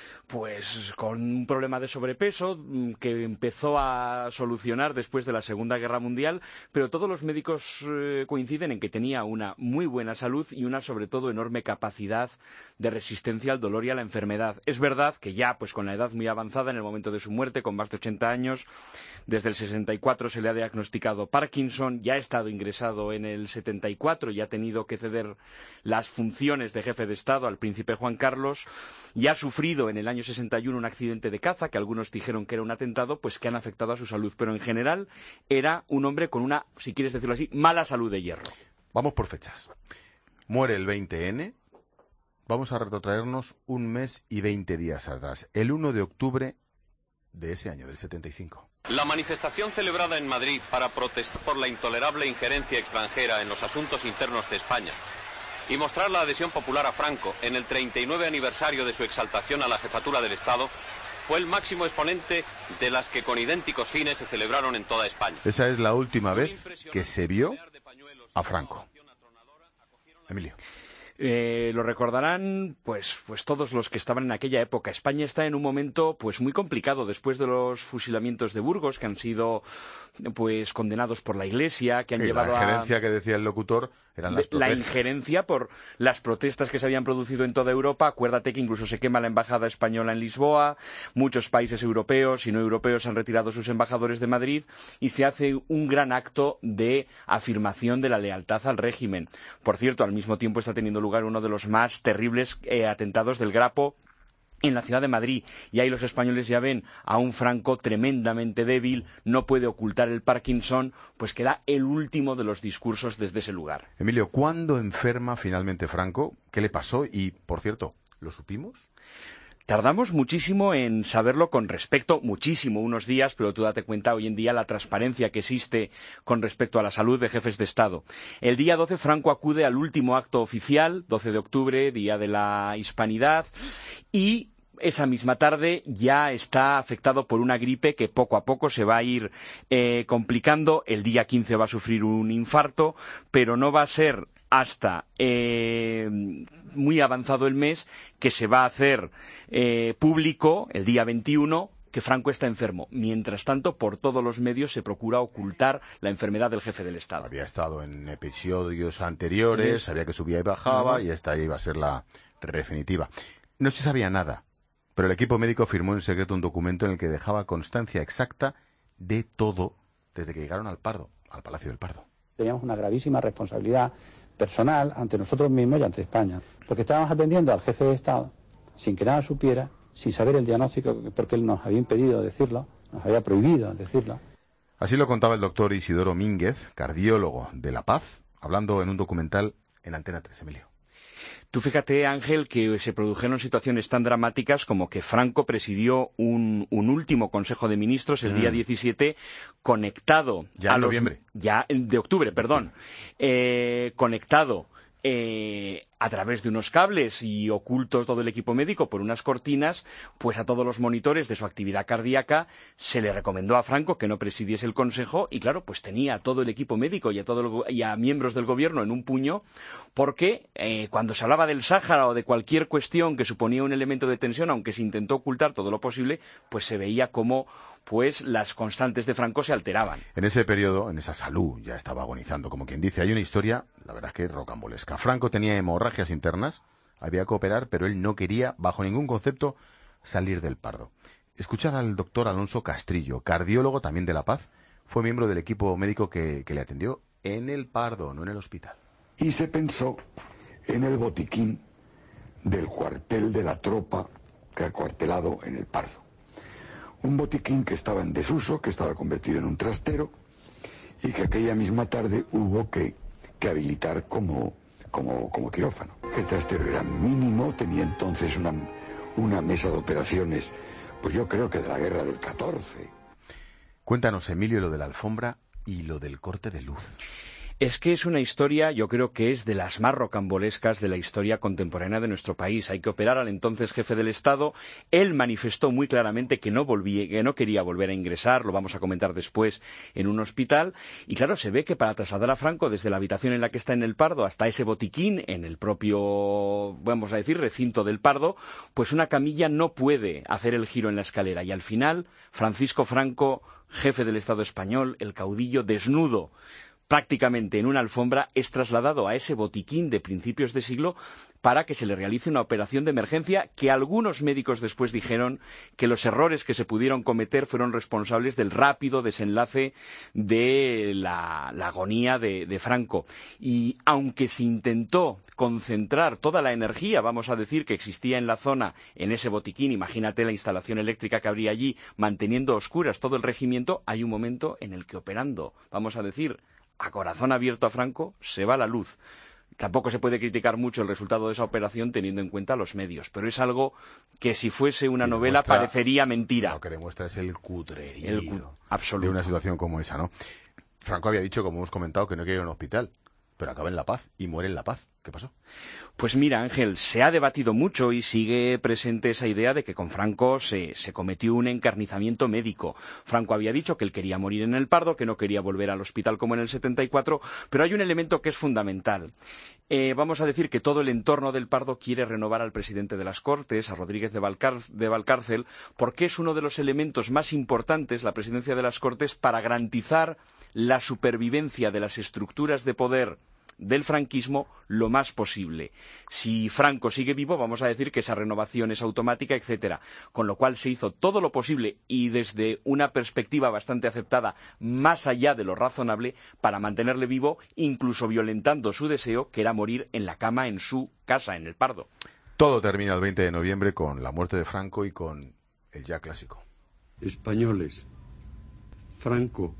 pues con un problema de sobrepeso que empezó a solucionar después de la Segunda Guerra Mundial, pero todos los médicos eh, coinciden en que tenía una muy buena salud y una, sobre todo, enorme capacidad de resistencia al dolor y a la enfermedad. Es verdad que ya, pues con la edad muy avanzada, en el momento de su muerte, con más de ochenta años, desde el sesenta y cuatro se le ha diagnosticado Parkinson, ya ha estado ingresado en el setenta y cuatro y ha tenido que ceder las funciones de jefe de Estado al príncipe Juan Carlos, y ha sufrido en el año sesenta y uno un accidente de caza, que algunos dijeron que era un atentado, pues que han afectado a su salud, pero en general era un hombre con una, si quieres decirlo así, mala salud de hierro. Vamos por fechas. Muere el veinte ene, vamos a retrotraernos un mes y veinte días atrás, el uno de octubre de ese año, del setenta y cinco. La manifestación celebrada en Madrid para protestar por la intolerable injerencia extranjera en los asuntos internos de España y mostrar la adhesión popular a Franco en el treinta y nueve aniversario de su exaltación a la jefatura del Estado fue el máximo exponente de las que con idénticos fines se celebraron en toda España. Esa es la última vez que se vio a Franco. Emilio. Eh, lo recordarán pues, pues todos los que estaban en aquella época. España está en un momento pues muy complicado después de los fusilamientos de Burgos, que han sido pues condenados por la Iglesia, que han y llevado la injerencia a... que decía el locutor eran las protestas. La injerencia por las protestas que se habían producido en toda Europa. Acuérdate que incluso se quema la embajada española en Lisboa, muchos países europeos y no europeos han retirado sus embajadores de Madrid y se hace un gran acto de afirmación de la lealtad al régimen. Por cierto, al mismo tiempo está teniendo lugar uno de los más terribles eh, atentados del Grapo en la ciudad de Madrid, y ahí los españoles ya ven a un Franco tremendamente débil, no puede ocultar el Parkinson, pues que da el último de los discursos desde ese lugar. Emilio, ¿cuándo enferma finalmente Franco? ¿Qué le pasó? Y, por cierto, ¿lo supimos? Tardamos muchísimo en saberlo con respecto, muchísimo, unos días, pero tú date cuenta hoy en día la transparencia que existe con respecto a la salud de jefes de Estado. El día doce Franco acude al último acto oficial, doce de octubre, Día de la Hispanidad, y esa misma tarde ya está afectado por una gripe que poco a poco se va a ir eh, complicando. El día quince va a sufrir un infarto, pero no va a ser hasta eh, muy avanzado el mes que se va a hacer eh, público, el día veintiuno, que Franco está enfermo. Mientras tanto, por todos los medios se procura ocultar la enfermedad del jefe del Estado. Había estado en episodios anteriores, sabía que subía y bajaba, uh-huh. y esta iba a ser la definitiva. No se sabía nada, pero el equipo médico firmó en secreto un documento en el que dejaba constancia exacta de todo desde que llegaron al Pardo, al Palacio del Pardo. Teníamos una gravísima responsabilidad personal ante nosotros mismos y ante España, porque estábamos atendiendo al jefe de Estado sin que nada supiera, sin saber el diagnóstico, porque él nos había impedido decirlo, nos había prohibido decirlo. Así lo contaba el doctor Isidoro Mínguez, cardiólogo de La Paz, hablando en un documental en Antena tres, Emilio. Tú fíjate, Ángel, que se produjeron situaciones tan dramáticas como que Franco presidió un, un último Consejo de Ministros el mm. día diecisiete, conectado... Ya a en los, noviembre. Ya de octubre, perdón. Eh, conectado... Eh, a través de unos cables y ocultos todo el equipo médico por unas cortinas, pues a todos los monitores de su actividad cardíaca se le recomendó a Franco que no presidiese el Consejo y claro, pues tenía a todo el equipo médico y a, todo el, y a miembros del gobierno en un puño porque eh, cuando se hablaba del Sáhara o de cualquier cuestión que suponía un elemento de tensión, aunque se intentó ocultar todo lo posible, pues se veía como pues las constantes de Franco se alteraban. En ese periodo, en esa salud, ya estaba agonizando, como quien dice. Hay una historia, la verdad es que rocambolesca. Franco tenía hemorragias internas, había que operar, pero él no quería, bajo ningún concepto, salir del Pardo. Escuchad al doctor Alonso Castrillo, cardiólogo también de La Paz, fue miembro del equipo médico que, que le atendió en el Pardo, no en el hospital. Y se pensó en el botiquín del cuartel de la tropa que acuartelado en el Pardo. Un botiquín que estaba en desuso, que estaba convertido en un trastero y que aquella misma tarde hubo que, que habilitar como, como, como quirófano. El trastero era mínimo, tenía entonces una, una mesa de operaciones, pues yo creo que de la guerra del catorce. Cuéntanos, Emilio, lo de la alfombra y lo del corte de luz. Es que es una historia, yo creo que es de las más rocambolescas de la historia contemporánea de nuestro país. Hay que operar al entonces jefe del Estado. Él manifestó muy claramente que no volvía, que no quería volver a ingresar, lo vamos a comentar después, en un hospital. Y claro, se ve que para trasladar a Franco desde la habitación en la que está en el Pardo hasta ese botiquín, en el propio, vamos a decir, recinto del Pardo, pues una camilla no puede hacer el giro en la escalera. Y al final, Francisco Franco, jefe del Estado español, el caudillo desnudo, prácticamente en una alfombra, es trasladado a ese botiquín de principios de siglo para que se le realice una operación de emergencia que algunos médicos después dijeron que los errores que se pudieron cometer fueron responsables del rápido desenlace de la, la agonía de, de Franco. Y aunque se intentó concentrar toda la energía, vamos a decir, que existía en la zona, en ese botiquín, imagínate la instalación eléctrica que habría allí, manteniendo a oscuras todo el regimiento, hay un momento en el que operando, vamos a decir, a corazón abierto a Franco, se va la luz. Tampoco se puede criticar mucho el resultado de esa operación teniendo en cuenta los medios, pero es algo que si fuese una novela demuestra, parecería mentira. Lo que demuestra es el cutrerío el cu absoluto. de una situación como esa, ¿no? Franco había dicho, como hemos comentado, que no quería ir a un hospital, pero acaba en La Paz y muere en La Paz. ¿Qué pasó? Pues mira, Ángel, se ha debatido mucho y sigue presente esa idea de que con Franco se, se cometió un encarnizamiento médico. Franco había dicho que él quería morir en el Pardo, que no quería volver al hospital como en el setenta y cuatro, pero hay un elemento que es fundamental. Eh, vamos a decir que todo el entorno del Pardo quiere renovar al presidente de las Cortes, a Rodríguez de, Valcar de Valcárcel, porque es uno de los elementos más importantes, la presidencia de las Cortes, para garantizar la supervivencia de las estructuras de poder del franquismo lo más posible. Si Franco sigue vivo, vamos a decir que esa renovación es automática, etcétera. Con lo cual se hizo todo lo posible y desde una perspectiva bastante aceptada, más allá de lo razonable, para mantenerle vivo, incluso violentando su deseo, que era morir en la cama en su casa, en el Pardo. Todo termina el veinte de noviembre con la muerte de Franco y con el ya clásico. Españoles, Franco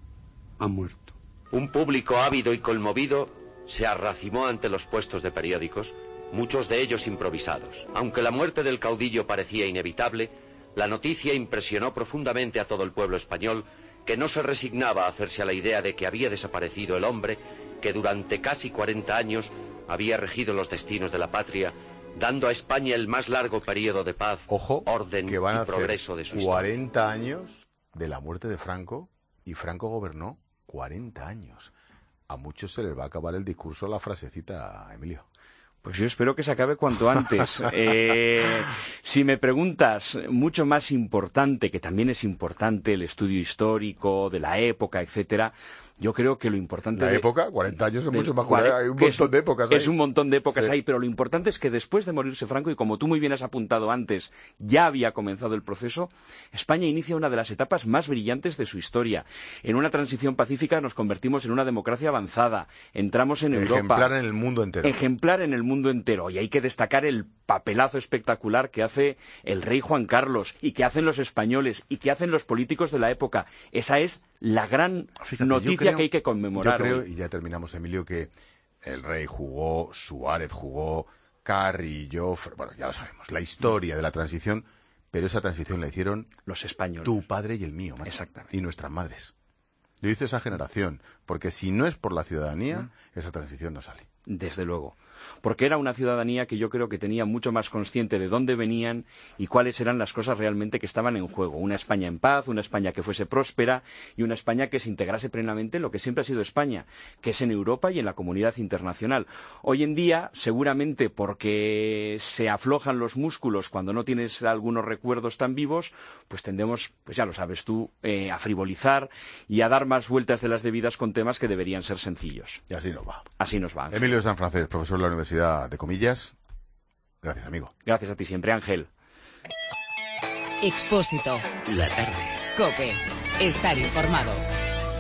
ha muerto. Un público ávido y conmovido se arracimó ante los puestos de periódicos, muchos de ellos improvisados. Aunque la muerte del caudillo parecía inevitable, la noticia impresionó profundamente a todo el pueblo español, que no se resignaba a hacerse a la idea de que había desaparecido el hombre que durante casi cuarenta años había regido los destinos de la patria, dando a España el más largo periodo de paz, Ojo, orden que van y a progreso de su historia. cuarenta años de la muerte de Franco, y Franco gobernó cuarenta años. A muchos se les va a acabar el discurso la frasecita, Emilio. Pues yo espero que se acabe cuanto antes. Eh, si me preguntas, mucho más importante, que también es importante el estudio histórico de la época, etcétera, yo creo que lo importante... ¿La de, época? cuarenta años son de, mucho más... cuare, Hay un montón es, de épocas ahí. Es un montón de épocas sí. ahí, pero lo importante es que después de morirse Franco, y como tú muy bien has apuntado antes, ya había comenzado el proceso, España inicia una de las etapas más brillantes de su historia. En una transición pacífica nos convertimos en una democracia avanzada, entramos en Europa... Ejemplar en el mundo entero. Ejemplar en el mundo entero, y hay que destacar el papelazo espectacular que hace el rey Juan Carlos, y que hacen los españoles, y que hacen los políticos de la época. Esa es la gran Fíjate, noticia creo, que hay que conmemorar. Yo creo, hoy. Y ya terminamos, Emilio, que el rey jugó, Suárez jugó, Carrillo, bueno, ya lo sabemos, la historia de la transición, pero esa transición la hicieron los españoles. Tu padre y el mío, macho, Exactamente. Y nuestras madres. Yo hice esa generación, porque si no es por la ciudadanía, ¿Mm? esa transición no sale. Desde luego. Porque era una ciudadanía que yo creo que tenía mucho más consciente de dónde venían y cuáles eran las cosas realmente que estaban en juego. Una España en paz, una España que fuese próspera y una España que se integrase plenamente en lo que siempre ha sido España, que es en Europa y en la comunidad internacional. Hoy en día, seguramente porque se aflojan los músculos cuando no tienes algunos recuerdos tan vivos, pues tendemos, pues ya lo sabes tú, eh, a frivolizar y a dar más vueltas de las debidas con temas que deberían ser sencillos. Y así nos va. Así nos va. Emilio San Francés, profesor de la Universidad de Comillas. Gracias, amigo. Gracias a ti siempre, Ángel. Expósito. La tarde. COPE. Estar informado.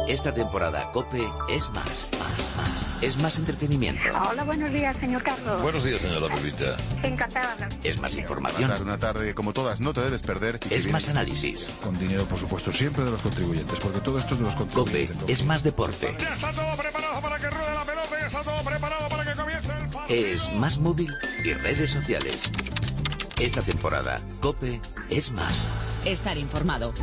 Esta temporada COPE es más, más, más. Es más entretenimiento. Hola, buenos días, señor Carlos. Buenos días, señora Pepita. Encantada. Es más información. Una tarde, una tarde como todas, no te debes perder. Es más análisis. Con dinero, por supuesto, siempre de los contribuyentes, porque todo esto es de los contribuyentes. COPE es más deporte. Ya está todo preparado para que ruede la pelota, ya está todo preparado para que comience el partido. Es más móvil y redes sociales. Esta temporada, COPE es más. Estar informado.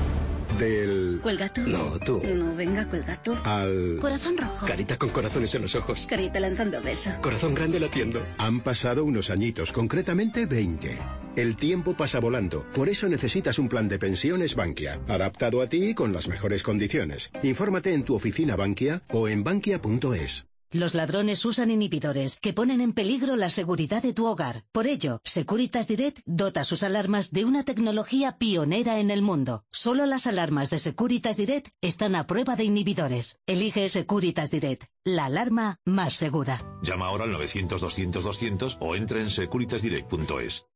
Del... ¿Cuelga tú? No, tú. No, venga, cuelga tú. Al... Corazón rojo. Carita con corazones en los ojos. Carita lanzando beso. Corazón grande latiendo. Han pasado unos añitos, concretamente veinte. El tiempo pasa volando, por eso necesitas un plan de pensiones Bankia, adaptado a ti y con las mejores condiciones. Infórmate en tu oficina Bankia o en bankia punto es. Los ladrones usan inhibidores que ponen en peligro la seguridad de tu hogar. Por ello, Securitas Direct dota sus alarmas de una tecnología pionera en el mundo. Solo las alarmas de Securitas Direct están a prueba de inhibidores. Elige Securitas Direct, la alarma más segura. Llama ahora al novecientos doscientos doscientos o entra en securitas direct punto es.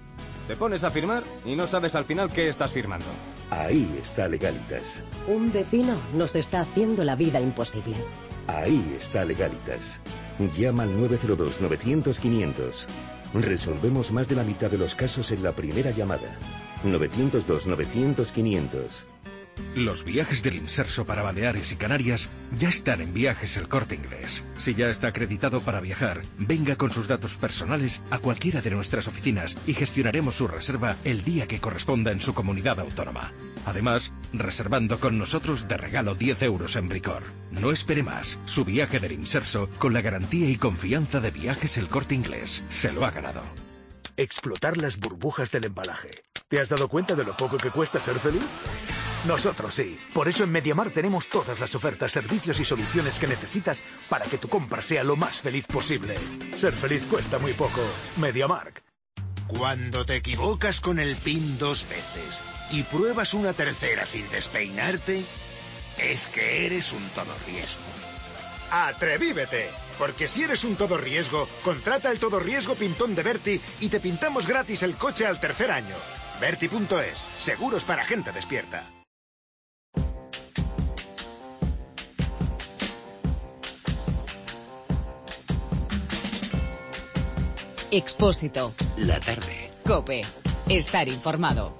Te pones a firmar y no sabes al final qué estás firmando. Ahí está Legalitas. Un vecino nos está haciendo la vida imposible. Ahí está Legalitas. Llama al nueve cero dos novecientos quinientos. Resolvemos más de la mitad de los casos en la primera llamada. novecientos dos novecientos quinientos. Los viajes del Inserso para Baleares y Canarias ya están en Viajes El Corte Inglés. Si ya está acreditado para viajar, venga con sus datos personales a cualquiera de nuestras oficinas y gestionaremos su reserva el día que corresponda en su comunidad autónoma. Además, reservando con nosotros de regalo diez euros en Bricor. No espere más. Su viaje del Inserso con la garantía y confianza de Viajes El Corte Inglés. Se lo ha ganado. Explotar las burbujas del embalaje. ¿Te has dado cuenta de lo poco que cuesta ser feliz? Nosotros sí. Por eso en MediaMarkt tenemos todas las ofertas, servicios y soluciones que necesitas para que tu compra sea lo más feliz posible. Ser feliz cuesta muy poco. MediaMarkt. Cuando te equivocas con el PIN dos veces y pruebas una tercera sin despeinarte, es que eres un todo riesgo. ¡Atrevívete! Porque si eres un todo riesgo, contrata el todo riesgo pintón de Berti y te pintamos gratis el coche al tercer año. Berti punto es. Seguros para gente despierta. Expósito. La tarde. COPE. Estar informado.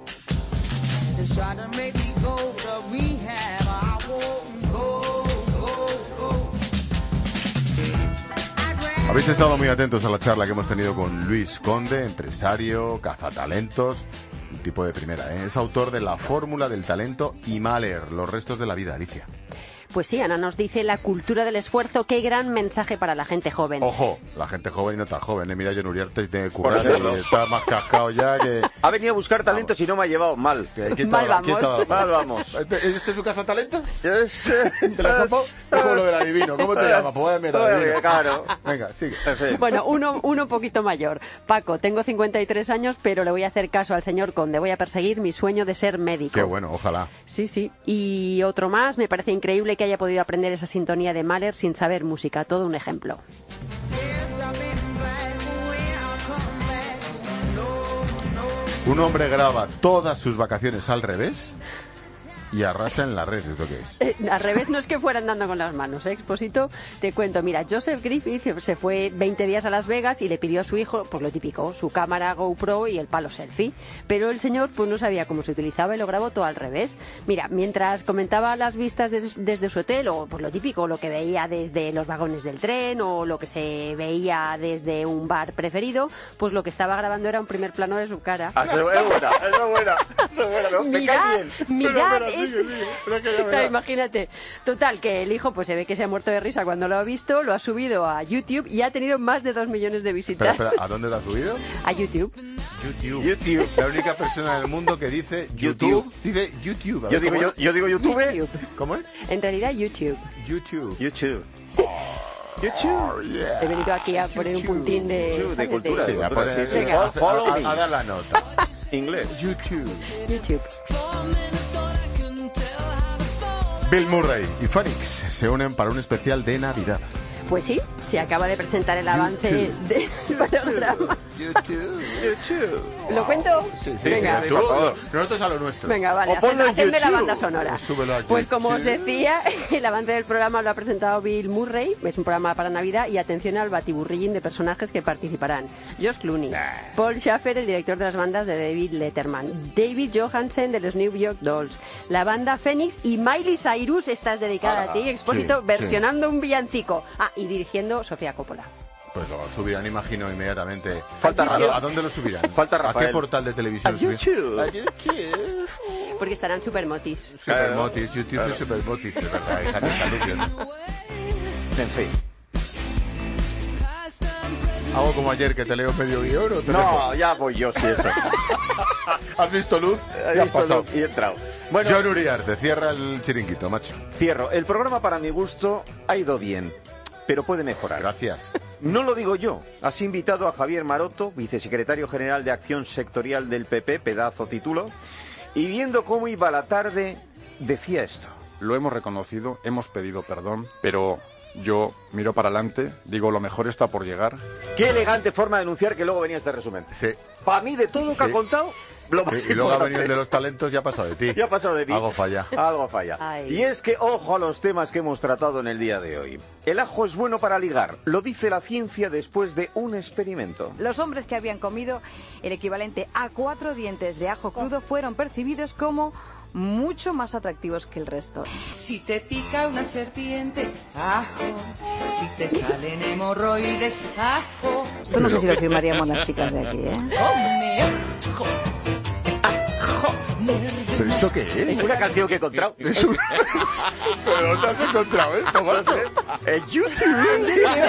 Habéis estado muy atentos a la charla que hemos tenido con Luis Conde, empresario, cazatalentos, un tipo de primera, ¿eh? Es autor de La Fórmula del Talento y Mahler, Los Restos de la Vida, Alicia. Pues sí, Ana nos dice la cultura del esfuerzo, qué gran mensaje para la gente joven. Ojo, la gente joven y no tan joven, ¿eh? Mira, John Uriarte tiene que currar y está más cascado ya que... Ha venido a buscar talentos vamos. Y no me ha llevado mal. Mal vamos. Mal vamos. ¿Este, ¿Este es su cazatalentos? ¿Se la escapó? Es como lo del adivino. ¿Cómo te llamas? Pues vaya mierda. Claro. Venga, sigue. Bueno, uno, uno poquito mayor. Paco, tengo cincuenta y tres años, pero le voy a hacer caso al señor Conde. Voy a perseguir mi sueño de ser médico. Qué bueno, ojalá. Sí, sí. Y otro más, me parece increíble que haya podido aprender esa sintonía de Mahler sin saber música. Todo un ejemplo. Un hombre graba todas sus vacaciones al revés y arrasa en la red, ¿esto qué es? Eh, al revés no es que fuera andando con las manos, ¿eh, Expósito? Te cuento, mira, Joseph Griffith se fue veinte días a Las Vegas y le pidió a su hijo, pues lo típico, su cámara GoPro y el palo selfie. Pero el señor pues no sabía cómo se utilizaba y lo grabó todo al revés. Mira, mientras comentaba las vistas des, desde su hotel, o pues lo típico, lo que veía desde los vagones del tren o lo que se veía desde un bar preferido, pues lo que estaba grabando era un primer plano de su cara. Ah, eso es buena, eso es buena, eso es buena, ¿no? Me cae bien. Mirad, Sigue, sigue. Pero que ya no, imagínate. Total, que el hijo pues se ve que se ha muerto de risa cuando lo ha visto, lo ha subido a YouTube y ha tenido más de dos millones de visitas. Espera, espera, ¿a dónde lo ha subido? A YouTube. YouTube. YouTube. La única persona del mundo que dice YouTube, YouTube. dice YouTube. Yo digo, yo, yo digo YouTube. YouTube. ¿Cómo es? En realidad YouTube. YouTube. YouTube. YouTube. Oh, yeah. He venido aquí a poner YouTube. Un puntín de, YouTube, de cultura. Sí, de a, cultura poner, sí, sí. A, a, a, a dar la nota. Inglés. YouTube. YouTube. Bill Murray y Phoenix se unen para un especial de Navidad. Pues sí, se acaba de presentar el avance del programa. YouTube. YouTube. ¿Lo cuento? Sí, sí, Venga. sí, por favor. Nosotros a lo nuestro. Venga, vale, O ponlo en hacedme la YouTube. banda sonora. Súbelo a Pues como os YouTube. decía, el avance del programa lo ha presentado Bill Murray, es un programa para Navidad, y atención al batiburrilling de personajes que participarán. Josh Clooney, Paul Schaffer, el director de las bandas de David Letterman, David Johansen de los New York Dolls, la banda Phoenix y Miley Cyrus, estás dedicada Ah, a ti, Expósito, sí, versionando un villancico. Ah, y dirigiendo Sofía Coppola. Pues lo subirán, imagino, inmediatamente. Falta ¿A, Rafael. ¿A dónde lo subirán? Falta ¿A Rafael. qué portal de televisión A lo subirán? YouTube. A YouTube. Porque estarán super motis. Supermotis, YouTube Claro. y Supermotis, de verdad, hija de saludios. En fin. Hago como ayer, que te leo medio guión o te No, dejo? ya voy yo, sí, eso. ¿Has visto luz? He Ya ha visto pasado. luz y he entrado. Bueno, John Uriarte, cierra el chiringuito, macho. cierro. El programa, para mi gusto, ha ido bien, pero puede mejorar. Gracias. No lo digo yo. Has invitado a Javier Maroto, vicesecretario general de Acción Sectorial del P P, pedazo título, y viendo cómo iba la tarde, decía esto. Lo hemos reconocido, hemos pedido perdón, pero yo miro para adelante, digo, lo mejor está por llegar. Qué elegante forma de anunciar que luego venía este resumen. Sí. Para mí, de todo lo que Sí. ha contado, lo más Y luego ha importante. venido el de los talentos y ha pasado de ti. Ya ha pasado de ti. Algo falla. Algo falla. Ay. Y es que, ojo a los temas que hemos tratado en el día de hoy. El ajo es bueno para ligar, lo dice la ciencia después de un experimento. Los hombres que habían comido el equivalente a cuatro dientes de ajo crudo fueron percibidos como mucho más atractivos que el resto. Si te pica una serpiente, ajo. Si te salen hemorroides, ajo. Esto no sé si lo firmaríamos las chicas de aquí, ¿eh? Come ajo. ¿Pero esto qué es? Es una canción que he encontrado. Es una... ¿Pero dónde has encontrado esto, macho? En YouTube.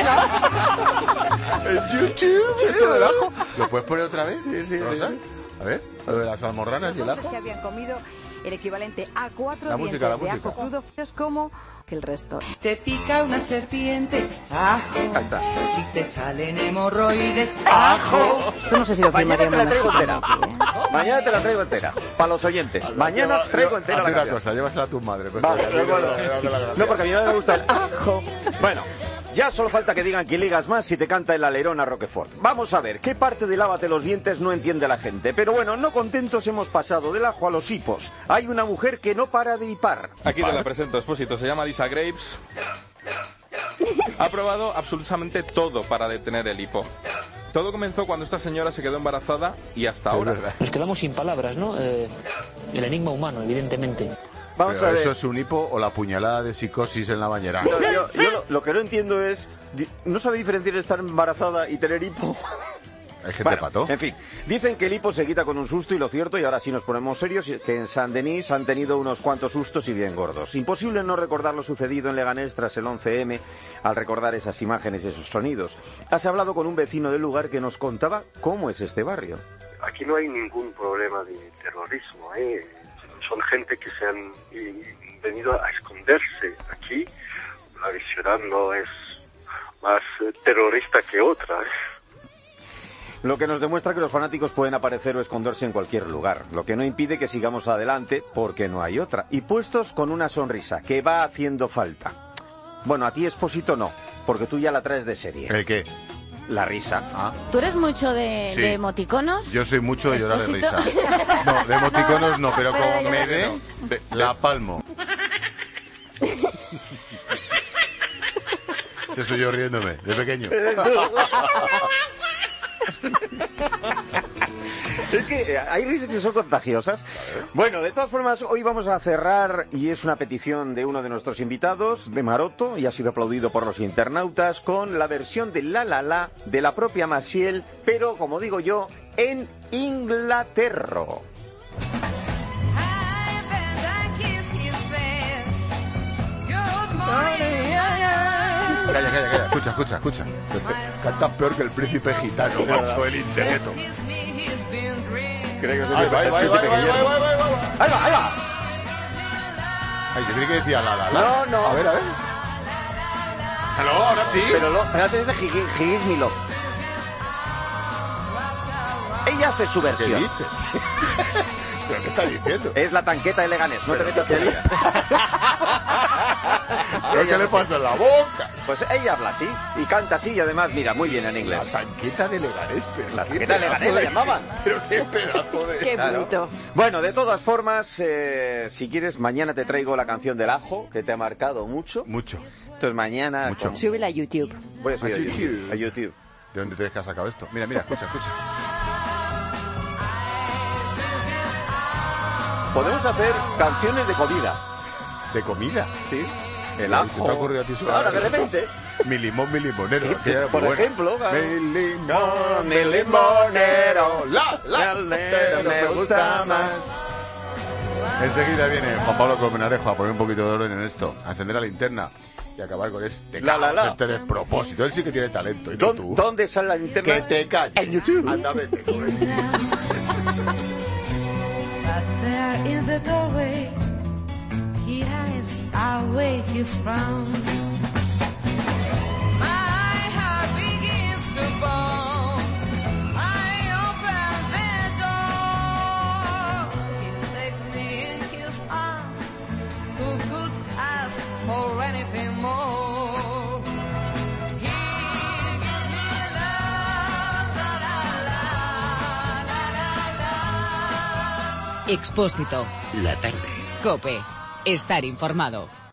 En YouTube. Esto del ajo. ¿Lo puedes poner otra vez? Rosa? A ver, lo de las almorranas y Los el hombres ajo. que habían comido el equivalente a cuatro La dientes música, la de música. ajo crudo es como que el resto. Te pica una serpiente, ajo. Ahí está. Si te salen hemorroides, ajo. Esto no sé si lo Mañana te firmaríamos la las traigo chicas de entera. aquí, ¿eh? Mañana te la traigo entera. Para los oyentes. Mañana Lleva- traigo lleva- entera haz la una canción. cosa, llévasela a tu madre. pues, Vale, que- de acuerdo. que- que- que- que- No, porque a mi madre me gusta el ajo. Bueno, ya solo falta que digan que ligas más si te canta el alerón a Roquefort. Vamos a ver, ¿qué parte de lávate los dientes no entiende la gente? Pero bueno, no contentos hemos pasado del ajo a los hipos. Hay una mujer que no para de hipar. Aquí te la presento, Expósito. Se llama Lisa Graves. Ha probado absolutamente todo para detener el hipo. Todo comenzó cuando esta señora se quedó embarazada y hasta ahora. Nos quedamos sin palabras, ¿no? Eh, el enigma humano, evidentemente. Vamos Pero a ver. ¿eso es un hipo o la puñalada de psicosis en la bañera? No, yo, yo lo, lo que no entiendo es, di- no sabe diferenciar estar embarazada y tener hipo. Hay gente Bueno, pato. en fin, dicen que el hipo se quita con un susto y lo cierto, y ahora sí nos ponemos serios, es que en San Denis han tenido unos cuantos sustos y bien gordos. Imposible no recordar lo sucedido en Leganés tras el once eme al recordar esas imágenes y esos sonidos. Has hablado con un vecino del lugar que nos contaba cómo es este barrio. Aquí no hay ningún problema de terrorismo, ¿eh? Son gente que se han eh, venido a esconderse aquí. La ciudad no es más eh, terrorista que otra, ¿eh? Lo que nos demuestra que los fanáticos pueden aparecer o esconderse en cualquier lugar, lo que no impide que sigamos adelante porque no hay otra. Y puestos con una sonrisa, que va haciendo falta. Bueno, a ti, Expósito, no, porque tú ya la traes de serie. ¿El qué? La risa. Ah. ¿Tú eres mucho de, Sí. de emoticonos? Yo soy mucho de llorar de risa. ¿Expósito? No, de emoticonos no, pero Pero como de me llorar dé, la palmo. Eso soy yo riéndome, de pequeño. Es que hay risas que son contagiosas. Bueno, de todas formas, hoy vamos a cerrar, y es una petición de uno de nuestros invitados, de Maroto, y ha sido aplaudido por los internautas, con la versión de La La La de la propia Maciel, pero, como digo yo, en Inglaterra. Calla, calla, calla, escucha, escucha, escucha. Canta peor que el príncipe gitano, macho, el intelecto. Creo que Ahí va, ahí va, ahí va, ahí va, ahí va, ahí va, ahí va. Ahí va, ahí va. Ay, yo creí que decía la la la. No, no. A ver, a ver. No, ahora sí. Pero lo, espérate, es de Higgies Milo. Ella hace su versión. ¿Qué dice? ¿Pero qué está diciendo? Es la tanqueta de Leganés, no te metas con ella. ¿Pero qué le pasa en la boca? pues ella habla así y canta así y además, mira, muy bien en inglés. La tanqueta de Leganés, pero La qué tanqueta de pedazo Leganés la llamaban. Pero qué pedazo de... Qué Claro. bruto. Bueno, de todas formas, eh, si quieres, mañana te traigo la canción del ajo, que te ha marcado mucho. Mucho. Entonces mañana... Mucho. con- Súbela a YouTube. Voy a subir A a YouTube. YouTube. A YouTube. ¿De dónde te has sacado esto? Mira, mira, escucha, escucha. Podemos hacer canciones de comida. ¿De comida? Sí. El ¿Y ajo. se te ha ocurrido a ti solo? Ahora, de repente. Mi limón, mi limonero. Sí, que era por muy buena. ejemplo, claro. Mi limón, mi limonero. La, la, Limonero me gusta más. Enseguida viene Juan Pablo Colmenarejo a poner un poquito de orden en esto, a encender la linterna y acabar con este La, la, caos, la. este despropósito. Él sí que tiene talento y no ¿Dó- tú. ¿Dónde sale la linterna? Que te calles. En YouTube. Anda, vete, joder. But there in the doorway, he hides away his frown. My heart begins to pound. I open the door. He takes me in his arms. Who could ask for anything more? He gives me love, la la la la la la. Expósito. La tarde. COPE. Estar informado.